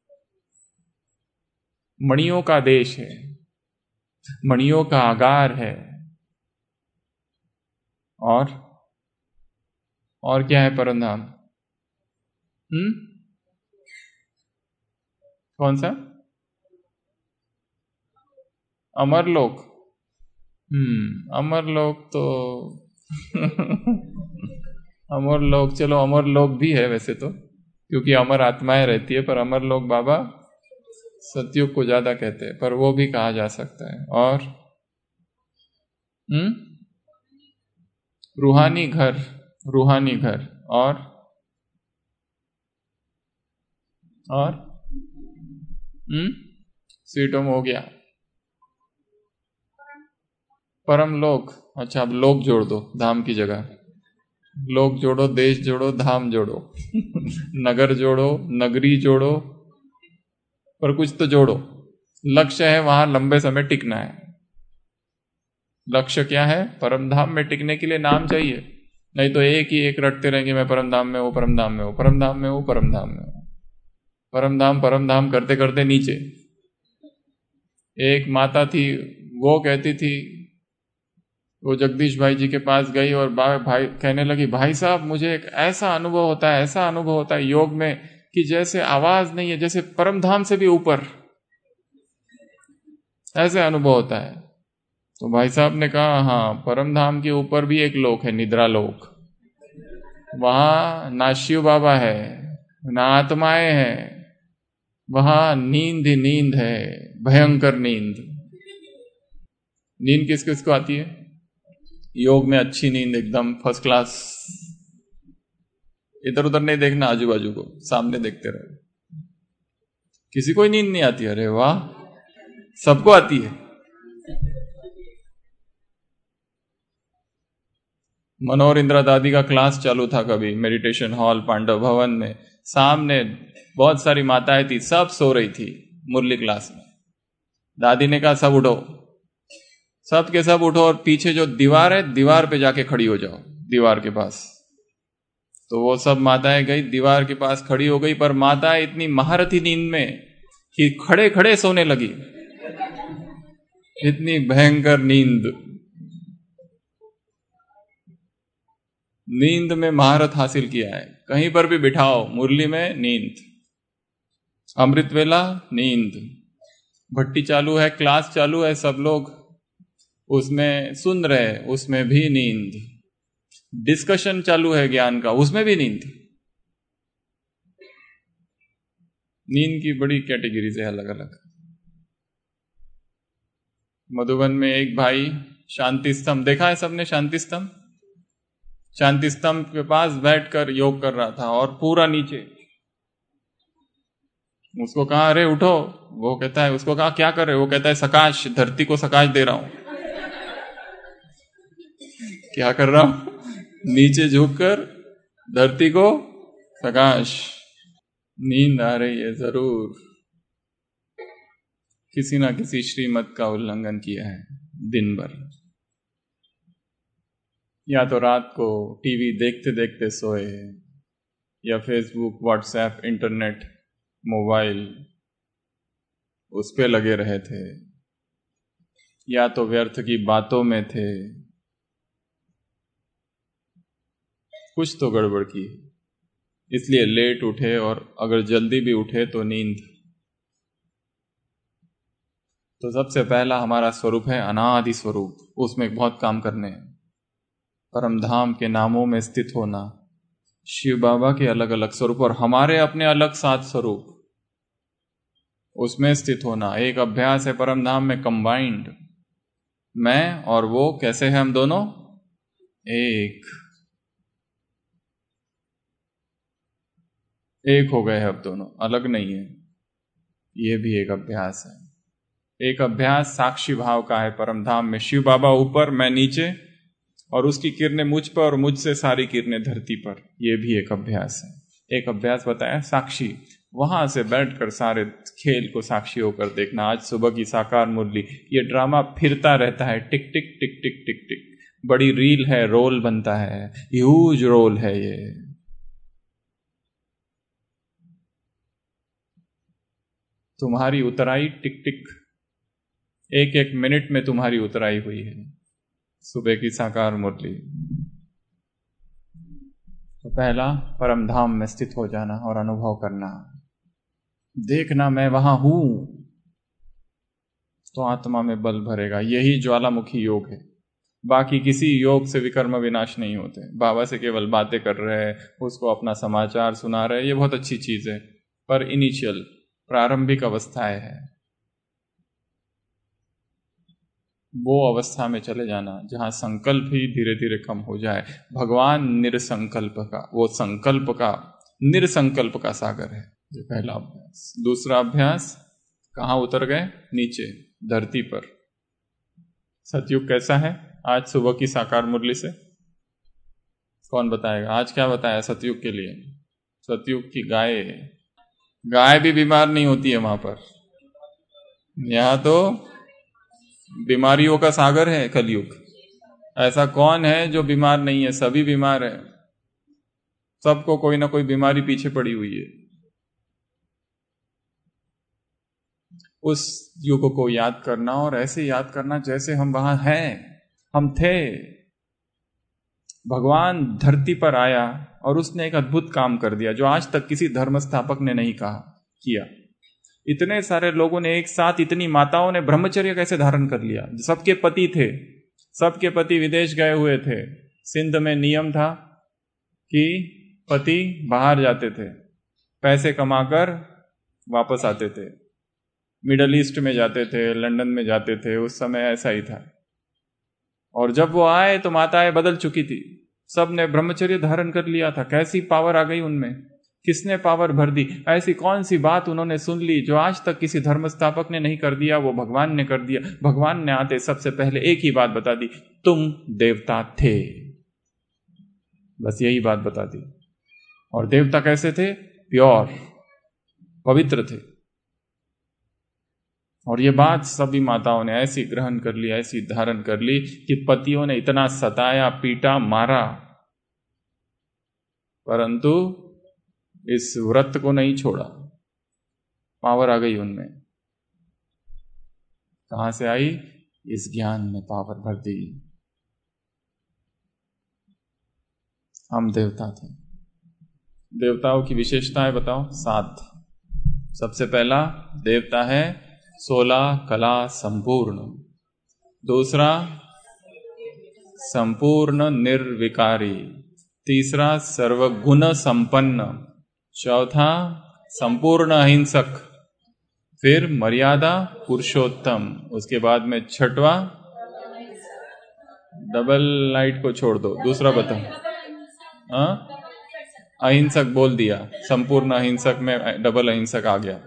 मणियों का देश है, मणियों का आगार है। और और क्या है परम धाम? हम्म कौन सा? अमरलोक, हम्म अमरलोक तो अमरलोक, चलो अमरलोक भी है वैसे तो, क्योंकि अमर आत्माएं रहती है, पर अमरलोक बाबा सतयुग को ज्यादा कहते हैं, पर वो भी कहा जा सकता है। और हम्म रूहानी घर, रूहानी घर और और हम्म स्वीटोम हो गया। परम लोक, अच्छा अब लोक जोड़ दो धाम की जगह, लोक जोड़ो, देश जोड़ो, धाम जोड़ो नगर जोड़ो, नगरी जोड़ो, पर कुछ तो जोड़ो। लक्ष्य है वहां लंबे समय टिकना है। लक्ष्य क्या है? परम धाम में टिकने के लिए नाम चाहिए, नहीं तो एक ही एक रटते रहेंगे, मैं परम धाम में हूं, परम धाम में हूं, परम धाम में हूं, परम धाम में हूं, परम धाम परम धाम करते करते नीचे। एक माता थी, वो कहती थी, वो जगदीश भाई जी के पास गई और भाई कहने लगी, भाई साहब मुझे एक ऐसा अनुभव होता है, ऐसा अनुभव होता है योग में कि जैसे आवाज नहीं है, जैसे परम धाम से भी ऊपर ऐसे अनुभव होता है। तो भाई साहब ने कहा, हाँ परम धाम के ऊपर भी एक लोक है, निद्रा लोक। वहां ना शिव बाबा है ना आत्माएं हैं, वहां नींद ही नींद है, भयंकर नींद। नींद किस किस को आती है? योग में अच्छी नींद, एकदम फर्स्ट क्लास। इधर उधर नहीं देखना, आजू बाजू को, सामने देखते रहो। किसी को ही नींद नहीं आती? अरे वाह, सबको आती है। मनोहर इंदिरा दादी का क्लास चालू था कभी मेडिटेशन हॉल पांडव भवन में, सामने बहुत सारी माताएं थी, सब सो रही थी मुरली क्लास में। दादी ने कहा सब उठो, सब के सब उठो और पीछे जो दीवार है दीवार पे जाके खड़ी हो जाओ, दीवार के पास। तो वो सब माताएं गई, दीवार के पास खड़ी हो गई, पर माताएं इतनी महारथी नींद में कि खड़े खड़े सोने लगी, इतनी भयंकर नींद। नींद में महारत हासिल किया है। कहीं पर भी बिठाओ, मुरली में नींद, अमृत वेला नींद, भट्टी चालू है, क्लास चालू है, सब लोग उसमें सुन रहे, उसमें भी नींद, डिस्कशन चालू है ज्ञान का, उसमें भी नींद। नींद की बड़ी कैटेगरीज है अलग अलग। मधुबन में एक भाई शांति स्तंभ देखा है सबने? शांति स्तंभ, शांति स्तंभ के पास बैठकर योग कर रहा था और पूरा नीचे। उसको कहा अरे उठो, वो कहता है, उसको कहा क्या कर रहे हो? वो कहता है सकाश, धरती को सकाश दे रहा हूं। क्या कर रहा हूं? नीचे झुककर धरती को सकाश। नींद आ रही है जरूर, किसी ना किसी श्रीमत का उल्लंघन किया है दिन भर। या तो रात को टीवी देखते देखते सोए, या फेसबुक, व्हाट्सएप, इंटरनेट, मोबाइल उस पे लगे रहे थे, या तो व्यर्थ की बातों में थे। कुछ तो गड़बड़ की, इसलिए लेट उठे, और अगर जल्दी भी उठे तो नींद। तो सबसे पहला हमारा स्वरूप है अनादि स्वरूप, उसमें बहुत काम करने हैं। परम धाम के नामों में स्थित होना, शिव बाबा के अलग अलग स्वरूप और हमारे अपने अलग सात स्वरूप, उसमें स्थित होना एक अभ्यास है। परम धाम में कंबाइंड, मैं और वो कैसे हैं? हम दोनों एक एक हो गए हैं, अब दोनों अलग नहीं है। ये भी एक अभ्यास है। एक अभ्यास साक्षी भाव का है परम धाम में, शिव बाबा ऊपर, मैं नीचे, और उसकी किरणें मुझ पर और मुझसे सारी किरणें धरती पर। यह भी एक अभ्यास है। एक अभ्यास बताया साक्षी, वहां से बैठकर सारे खेल को साक्षी होकर देखना। आज सुबह की साकार मुरली, ये ड्रामा फिरता रहता है, टिक टिक टिक टिक टिक टिक, बड़ी रील है, रोल बनता है, ह्यूज रोल है ये। तुम्हारी उतराई टिक टिक, एक एक मिनट में तुम्हारी उतराई हुई है सुबह की साकार मुरली। तो पहला परम धाम में स्थित हो जाना और अनुभव करना, देखना मैं वहां हूं, तो आत्मा में बल भरेगा। यही ज्वालामुखी योग है। बाकी किसी योग से विकर्म विनाश नहीं होते। बाबा से केवल बातें कर रहे हैं, उसको अपना समाचार सुना रहे हैं, ये बहुत अच्छी चीज है, पर इनिशियल प्रारंभिक अवस्थाएं है। वो अवस्था में चले जाना जहां संकल्प ही धीरे धीरे कम हो जाए। भगवान निरसंकल्प का, वो संकल्प का, निरसंकल्प का सागर है। ये पहला अभ्यास। दूसरा अभ्यास, कहाँ उतर गए? नीचे धरती पर। सतयुग कैसा है? आज सुबह की साकार मुरली से कौन बताएगा? आज क्या बताया सतयुग के लिए? सतयुग की गाय, गाय भी बीमार नहीं होती है वहां पर। यहां तो बीमारियों का सागर है कलयुग। ऐसा कौन है जो बीमार नहीं है? सभी बीमार है। सबको कोई ना कोई बीमारी पीछे पड़ी हुई है। उस युग को याद करना, और ऐसे याद करना जैसे हम वहां हैं, हम थे। भगवान धरती पर आया और उसने एक अद्भुत काम कर दिया जो आज तक किसी धर्म स्थापक ने नहीं कहा किया। इतने सारे लोगों ने एक साथ, इतनी माताओं ने ब्रह्मचर्य कैसे धारण कर लिया? सबके पति थे, सबके पति विदेश गए हुए थे। सिंध में नियम था कि पति बाहर जाते थे, पैसे कमाकर वापस आते थे, मिडल ईस्ट में जाते थे, लंदन में जाते थे। उस समय ऐसा ही था। और जब वो आए तो माताएं बदल चुकी थी, सब ने ब्रह्मचर्य धारण कर लिया था। कैसी पावर आ गई उनमें! किसने पावर भर दी? ऐसी कौन सी बात उन्होंने सुन ली जो आज तक किसी धर्म स्थापक ने नहीं कर दिया? वो भगवान ने कर दिया। भगवान ने आते सबसे पहले एक ही बात बता दी, तुम देवता थे। बस यही बात बता दी। और देवता कैसे थे? प्योर, पवित्र थे। और ये बात सभी माताओं ने ऐसी ग्रहण कर ली, ऐसी धारण कर ली कि पतियों ने इतना सताया, पीटा, मारा, परंतु इस व्रत को नहीं छोड़ा। पावर आ गई उनमें। कहां से आई? इस ज्ञान में पावर भर दी। हम देवता थे। देवताओं की विशेषताएं बताओ। सात। सबसे पहला देवता है सोलह कला संपूर्ण। दूसरा संपूर्ण निर्विकारी। तीसरा सर्वगुण संपन्न। चौथा संपूर्ण अहिंसक। फिर मर्यादा पुरुषोत्तम। उसके बाद में छठवा, डबल लाइट को छोड़ दो, दूसरा बताओ। हाँ, अहिंसक बोल दिया, संपूर्ण अहिंसक में डबल अहिंसक आ गया।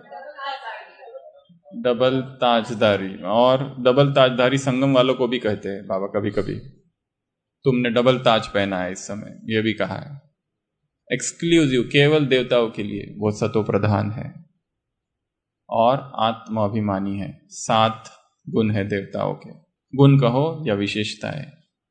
डबल ताजदारी, और डबल ताजदारी संगम वालों को भी कहते हैं बाबा कभी कभी। तुमने डबल ताज पहना है इस समय, यह भी कहा है। एक्सक्लूसिव, केवल देवताओं के लिए। वो सतो प्रधान है और आत्माभिमानी है। सात गुण है देवताओं के। गुण कहो या विशेषताएं।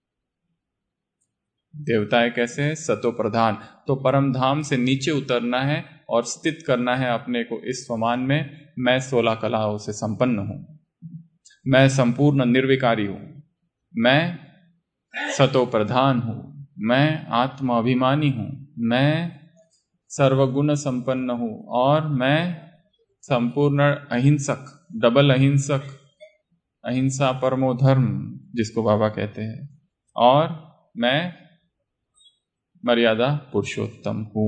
देवताएं कैसे? सतो प्रधान। तो परम धाम से नीचे उतरना है और स्थित करना है अपने को इस स्वमान में, मैं सोलह कलाओं से संपन्न हूं, मैं संपूर्ण निर्विकारी हूं, मैं सतो प्रधान हूं, मैं आत्मा अभिमानी हूं, मैं सर्वगुण संपन्न हूं, और मैं संपूर्ण अहिंसक, डबल अहिंसक, अहिंसा परमो धर्म जिसको बाबा कहते हैं, और मैं मर्यादा पुरुषोत्तम हूं।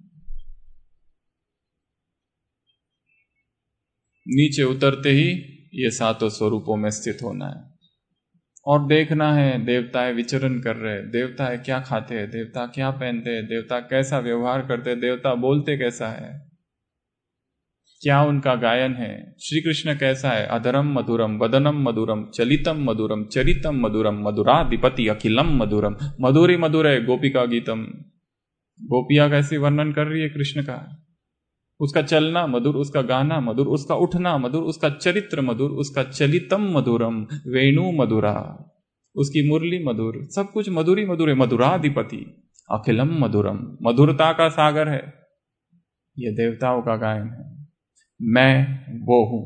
नीचे उतरते ही ये सातों स्वरूपों में स्थित होना है और देखना है देवताएं विचरण कर रहे, देवताएं क्या खाते हैं, देवता क्या पहनते हैं, देवता कैसा व्यवहार करते हैं, देवता बोलते कैसा है, क्या उनका गायन है। श्री कृष्ण कैसा है? अधरम मधुरम, वदनम मधुरम, चलितम मधुरम, चरितम मधुरम, मधुराधिपति अखिलम मधुरम, मधुरी मधुर है गोपिका गीतम। गोपिया कैसे वर्णन कर रही है कृष्ण का? उसका चलना मधुर, उसका गाना मधुर, उसका उठना मधुर, उसका चरित्र मधुर, उसका चलितम मधुरम, वेणु मधुरा, उसकी मुरली मधुर, सब कुछ मधुरी मधुर है। मधुराधिपति अखिलम मधुरम, मधुरता का सागर है। यह देवताओं का गायन है। मैं वो हूं।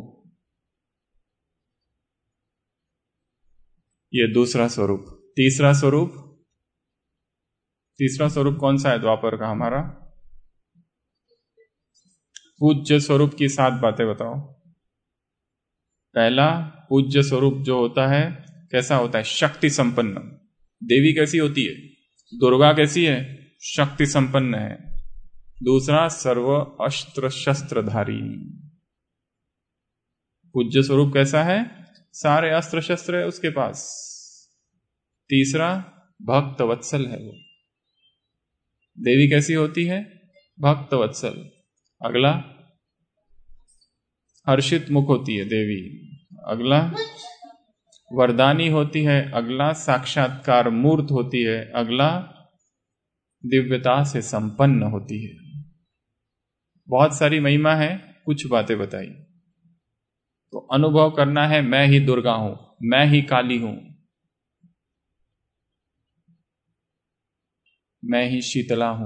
यह दूसरा स्वरूप। तीसरा स्वरूप, तीसरा स्वरूप कौन सा है द्वापर का हमारा? पूज्य स्वरूप की सात बातें बताओ। पहला पूज्य स्वरूप जो होता है कैसा होता है? शक्ति संपन्न। देवी कैसी होती है? दुर्गा कैसी है? शक्ति संपन्न है। दूसरा सर्व अस्त्र शस्त्रधारी। पूज्य स्वरूप कैसा है? सारे अस्त्र शस्त्र है उसके पास। तीसरा भक्त वत्सल है वो। देवी कैसी होती है? भक्त वत्सल। अगला हर्षित मुख होती है देवी। अगला वरदानी होती है। अगला साक्षात्कार मूर्त होती है। अगला दिव्यता से संपन्न होती है। बहुत सारी महिमा है, कुछ बातें बताई। तो अनुभव करना है, मैं ही दुर्गा हूं, मैं ही काली हूं, मैं ही शीतला हूं,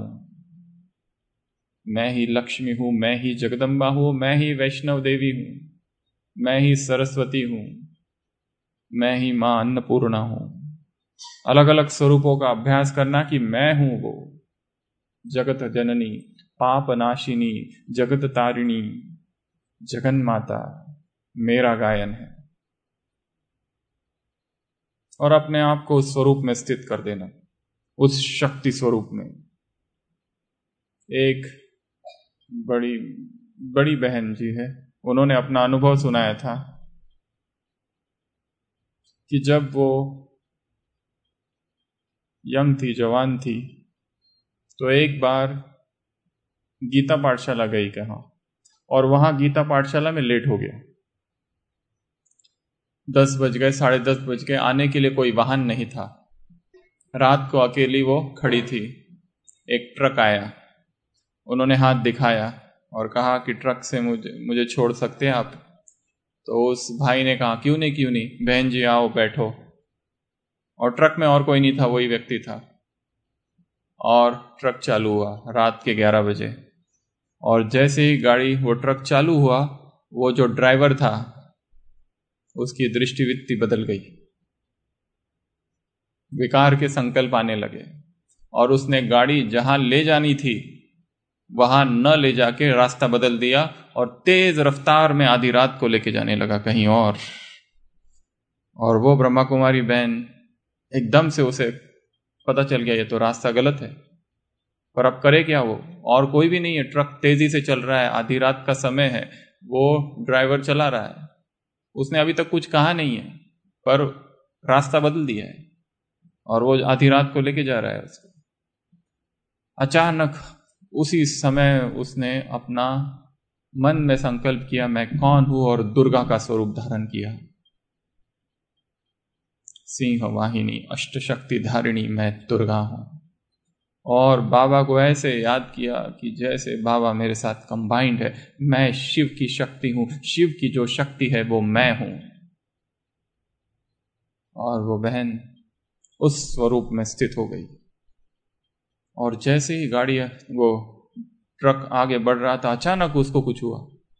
मैं ही लक्ष्मी हूं, मैं ही जगदम्बा हूं, मैं ही वैष्णव देवी हूं, मैं ही सरस्वती हूं, मैं ही मां अन्नपूर्णा हूं। अलग अलग स्वरूपों का अभ्यास करना कि मैं हूं वो जगत जननी, पाप नाशिनी, जगत तारिणी, जगन माता, मेरा गायन है। और अपने आप को उस स्वरूप में स्थित कर देना, उस शक्ति स्वरूप में। एक बड़ी बड़ी बहन जी है, उन्होंने अपना अनुभव सुनाया था कि जब वो यंग थी, जवान थी, तो एक बार गीता पाठशाला गई कहाँ, और वहां गीता पाठशाला में लेट हो गया। दस बज गए, साढ़े दस बज गए, आने के लिए कोई वाहन नहीं था। रात को अकेली वो खड़ी थी। एक ट्रक आया, उन्होंने हाथ दिखाया और कहा कि ट्रक से मुझे मुझे छोड़ सकते हैं आप? तो उस भाई ने कहा क्यों नहीं क्यों नहीं, बहन जी आओ बैठो। और ट्रक में और कोई नहीं था, वही व्यक्ति था। और ट्रक चालू हुआ रात के ग्यारह बजे। और जैसे ही गाड़ी वो ट्रक चालू हुआ, वो जो ड्राइवर था उसकी दृष्टिवृत्ति बदल गई, विकार के संकल्प आने लगे, और उसने गाड़ी जहां ले जानी थी वहां न ले जाके रास्ता बदल दिया और तेज रफ्तार में आधी रात को लेके जाने लगा कहीं और। और वो ब्रह्मा कुमारी बहन एकदम से उसे पता चल गया ये तो रास्ता गलत है, पर अब करे क्या वो? और कोई भी नहीं है, ट्रक तेजी से चल रहा है, आधी रात का समय है, वो ड्राइवर चला रहा है, उसने अभी तक कुछ कहा नहीं है, पर रास्ता बदल दिया है और वो आधी रात को लेके जा रहा है उसको। अचानक उसी समय उसने अपना मन में संकल्प किया, मैं कौन हूं, और दुर्गा का स्वरूप धारण किया। सिंह वाहिनी अष्ट शक्ति धारिणी मैं दुर्गा हूं। और बाबा को ऐसे याद किया कि जैसे बाबा मेरे साथ कंबाइंड है, मैं शिव की शक्ति हूं, शिव की जो शक्ति है वो मैं हूं। और वो बहन उस स्वरूप में स्थित हो गई। और जैसे ही गाड़ी वो ट्रक आगे बढ़ रहा था, अचानक उसको कुछ हुआ।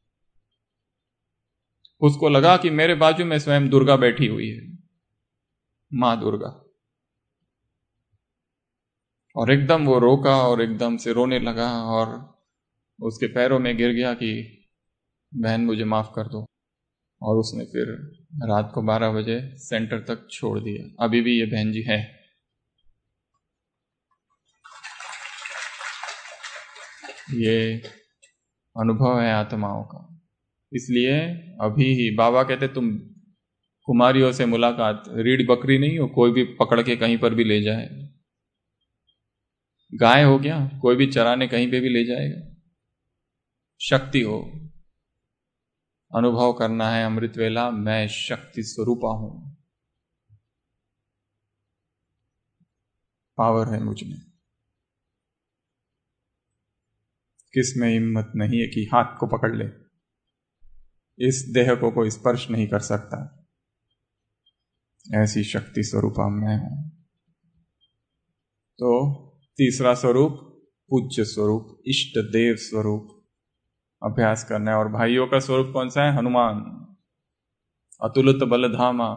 उसको लगा कि मेरे बाजू में स्वयं दुर्गा बैठी हुई है, मां दुर्गा। और एकदम वो रोका और एकदम से रोने लगा और उसके पैरों में गिर गया कि बहन मुझे माफ कर दो। और उसने फिर रात को बारह बजे सेंटर तक छोड़ दिया। अभी भी ये बहन जी है। ये अनुभव है आत्माओं का। इसलिए अभी ही बाबा कहते तुम कुमारियों से मुलाकात, रीढ़ बकरी नहीं हो, कोई भी पकड़ के कहीं पर भी ले जाए। गाय हो गया, कोई भी चराने कहीं पे भी ले जाएगा। शक्ति हो, अनुभव करना है अमृत वेला, मैं शक्ति स्वरूपा हूं, पावर है मुझ में। किस में हिम्मत नहीं है कि हाथ को पकड़ ले, इस देह को कोई स्पर्श नहीं कर सकता। ऐसी शक्ति स्वरूपा मैं हूं। तो तीसरा स्वरूप पूज्य स्वरूप, इष्ट देव स्वरूप अभ्यास करना है। और भाइयों का स्वरूप कौन सा है? हनुमान, अतुलित बलधामा,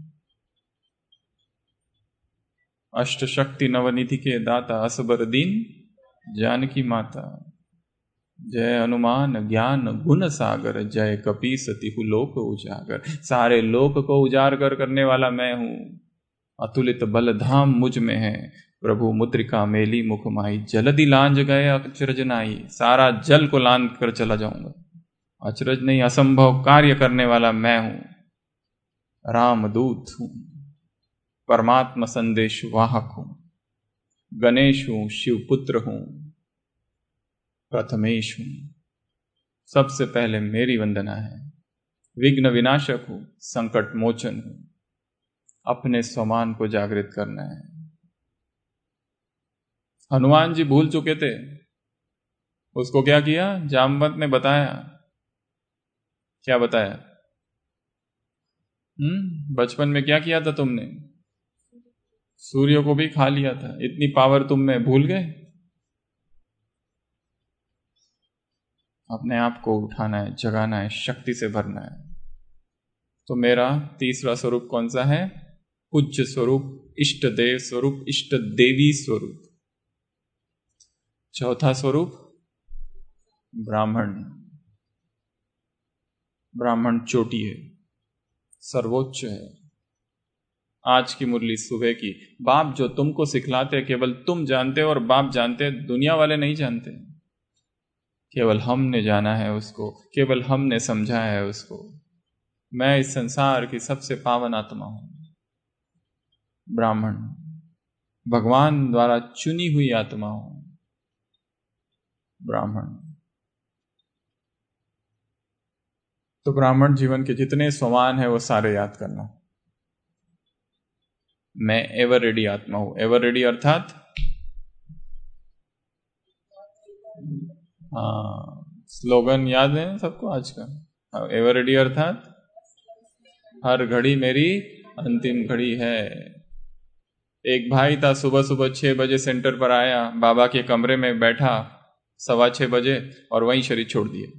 अष्ट शक्ति नवनिधि के दाता, असबर दीन जानकी माता। जय हनुमान ज्ञान गुण सागर, जय कपीस तिहु लोक उजागर। सारे लोक को उजागर करने वाला मैं हूं। अतुलित बल धाम मुझ में है, प्रभु मुद्रिका मेली मुख माई। जलदि लांज गए अचरज नाई, सारा जल को लांद कर चला जाऊंगा। अचरज नहीं, असंभव कार्य करने वाला मैं हूं। रामदूत हूं, परमात्मा संदेश वाहक हूं, गणेश हूं, शिवपुत्र हूं, प्रथमेश हूं। सबसे पहले मेरी वंदना है। विघ्न विनाशक हूं, संकट मोचन हूं। अपने स्वमान को जागृत करना है। हनुमान जी भूल चुके थे, उसको क्या किया? जामवंत ने बताया। क्या बताया? हम्म बचपन में क्या किया था तुमने? सूर्य को भी खा लिया था। इतनी पावर तुम में, भूल गए? अपने आप को उठाना है, जगाना है, शक्ति से भरना है। तो मेरा तीसरा स्वरूप कौन सा है? पूज्य स्वरूप, इष्ट देव स्वरूप, इष्ट देवी स्वरूप। चौथा स्वरूप ब्राह्मण। ब्राह्मण चोटी है, सर्वोच्च है। आज की मुरली सुबह की, बाप जो तुमको सिखलाते केवल तुम जानते हो और बाप जानते, दुनिया वाले नहीं जानते। केवल हमने जाना है उसको, केवल हमने समझा है उसको। मैं इस संसार की सबसे पावन आत्मा हूं। ब्राह्मण, भगवान द्वारा चुनी हुई आत्मा हूं। ब्राह्मण। तो ब्राह्मण जीवन के जितने सोमान है वो सारे याद करना। मैं एवर रेडी आत्मा हूं। एवर रेडी अर्थात हाँ, स्लोगन याद है सबको आज का। एवर रेडी अर्थात हर घड़ी मेरी अंतिम घड़ी है। एक भाई था, सुबह सुबह छह बजे सेंटर पर आया, बाबा के कमरे में बैठा सवा छह बजे और वहीं शरीर छोड़ दिया।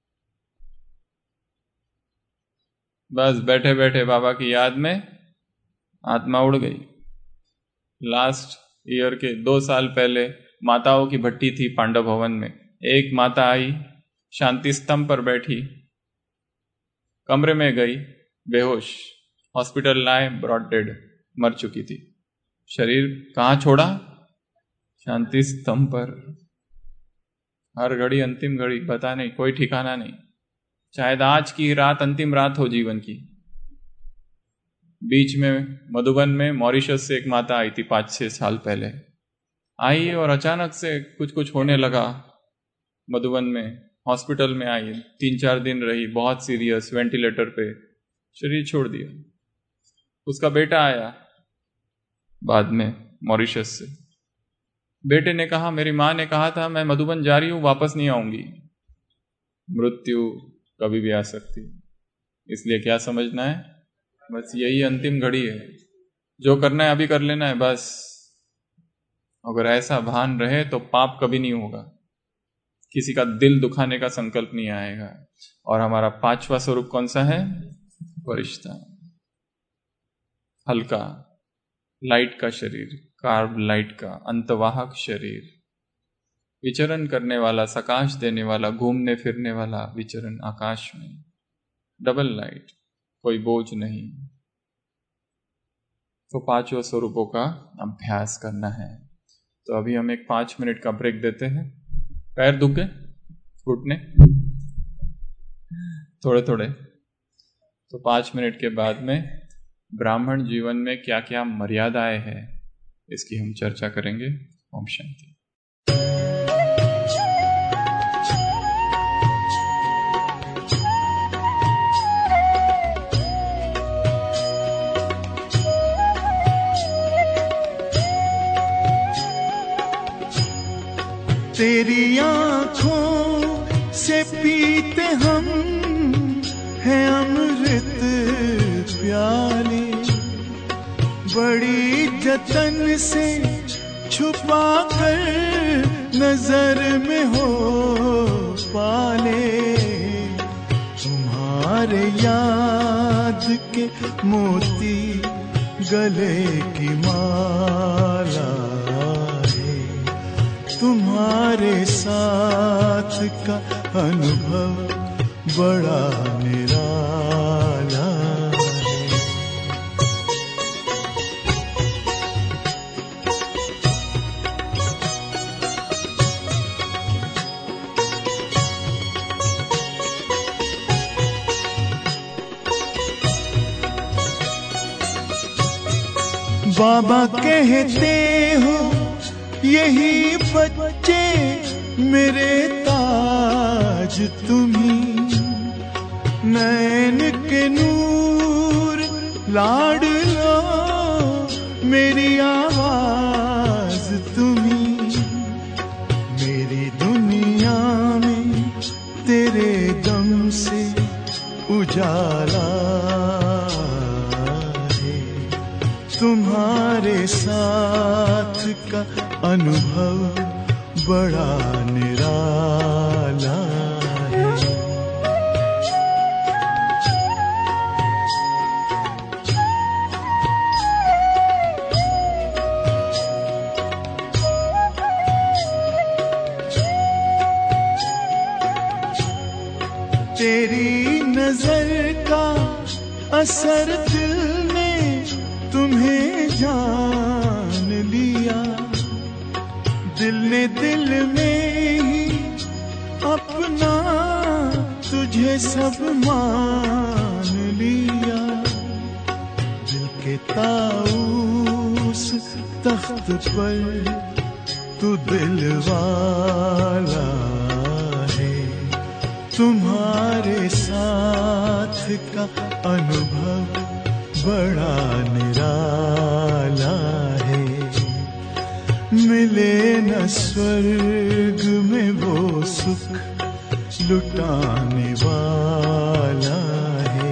बस बैठे बैठे बाबा की याद में आत्मा उड़ गई। लास्ट ईयर के दो साल पहले माताओं की भट्टी थी पांडव भवन में। एक माता आई, शांति स्तंभ पर बैठी, कमरे में गई, बेहोश, हॉस्पिटल लाए, ब्रॉड डेड, मर चुकी थी। शरीर कहां छोड़ा? शांति स्तंभ पर। हर घड़ी अंतिम घड़ी, पता नहीं, कोई ठिकाना नहीं। शायद आज की रात अंतिम रात हो जीवन की। बीच में मधुबन में मॉरिशस से एक माता आई थी पांच छह साल पहले। आई और अचानक से कुछ कुछ होने लगा। मधुबन में हॉस्पिटल में आई, तीन चार दिन रही, बहुत सीरियस, वेंटिलेटर पे, शरीर छोड़ दिया। उसका बेटा आया बाद में मॉरिशस से। बेटे ने कहा, मेरी मां ने कहा था मैं मधुबन जा रही हूं, वापस नहीं आऊंगी। मृत्यु कभी भी आ सकती, इसलिए क्या समझना है? बस यही अंतिम घड़ी है, जो करना है अभी कर लेना है बस। अगर ऐसा भान रहे तो पाप कभी नहीं होगा, किसी का दिल दुखाने का संकल्प नहीं आएगा। और हमारा पांचवा स्वरूप कौन सा है? फरिश्ता, हल्का, लाइट का शरीर, कार्ब लाइट का अंतवाहक शरीर, विचरण करने वाला, सकाश देने वाला, घूमने फिरने वाला, विचरण आकाश में, डबल लाइट, कोई बोझ नहीं। तो पांचों स्वरूपों का अभ्यास करना है। तो अभी हम एक पांच मिनट का ब्रेक देते हैं। पैर दुख गए, घुटने थोड़े थोड़े। तो पांच मिनट के बाद में ब्राह्मण जीवन में क्या क्या मर्यादाएं हैं, इसकी हम चर्चा करेंगे। ओम शांति। तेरी आंखों से पीते हम हैं अमृत प्याले, बड़ी जतन से छुपा कर नजर में हो पाले। तुम्हारे याद के मोती गले की माला, तुम्हारे साथ साथ का अनुभव बड़ा निराला है। बाबा कहते हो यही बच्चे मेरे ताज तुम्ही, नैन के नूर लाडलो मेरी आवाज तुम्ही, मेरी दुनिया में तेरे दम से उजाला है, तुम्हारे साथ का अनुभव बड़ा निराला है। तेरी नजर का असर दिल ने तुम्हें जान लिया, दिल ने दिल में ही अपना तुझे सब मान लिया, दिल के ताऊस तख्त पर तू दिल वाला है, तुम्हारे साथ का अनुभव बड़ा निराला है। मिले न स्वर्ग में वो सुख लुटाने वाला है,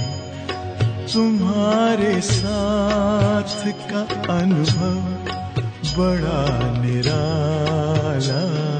तुम्हारे साथ का अनुभव बड़ा निराला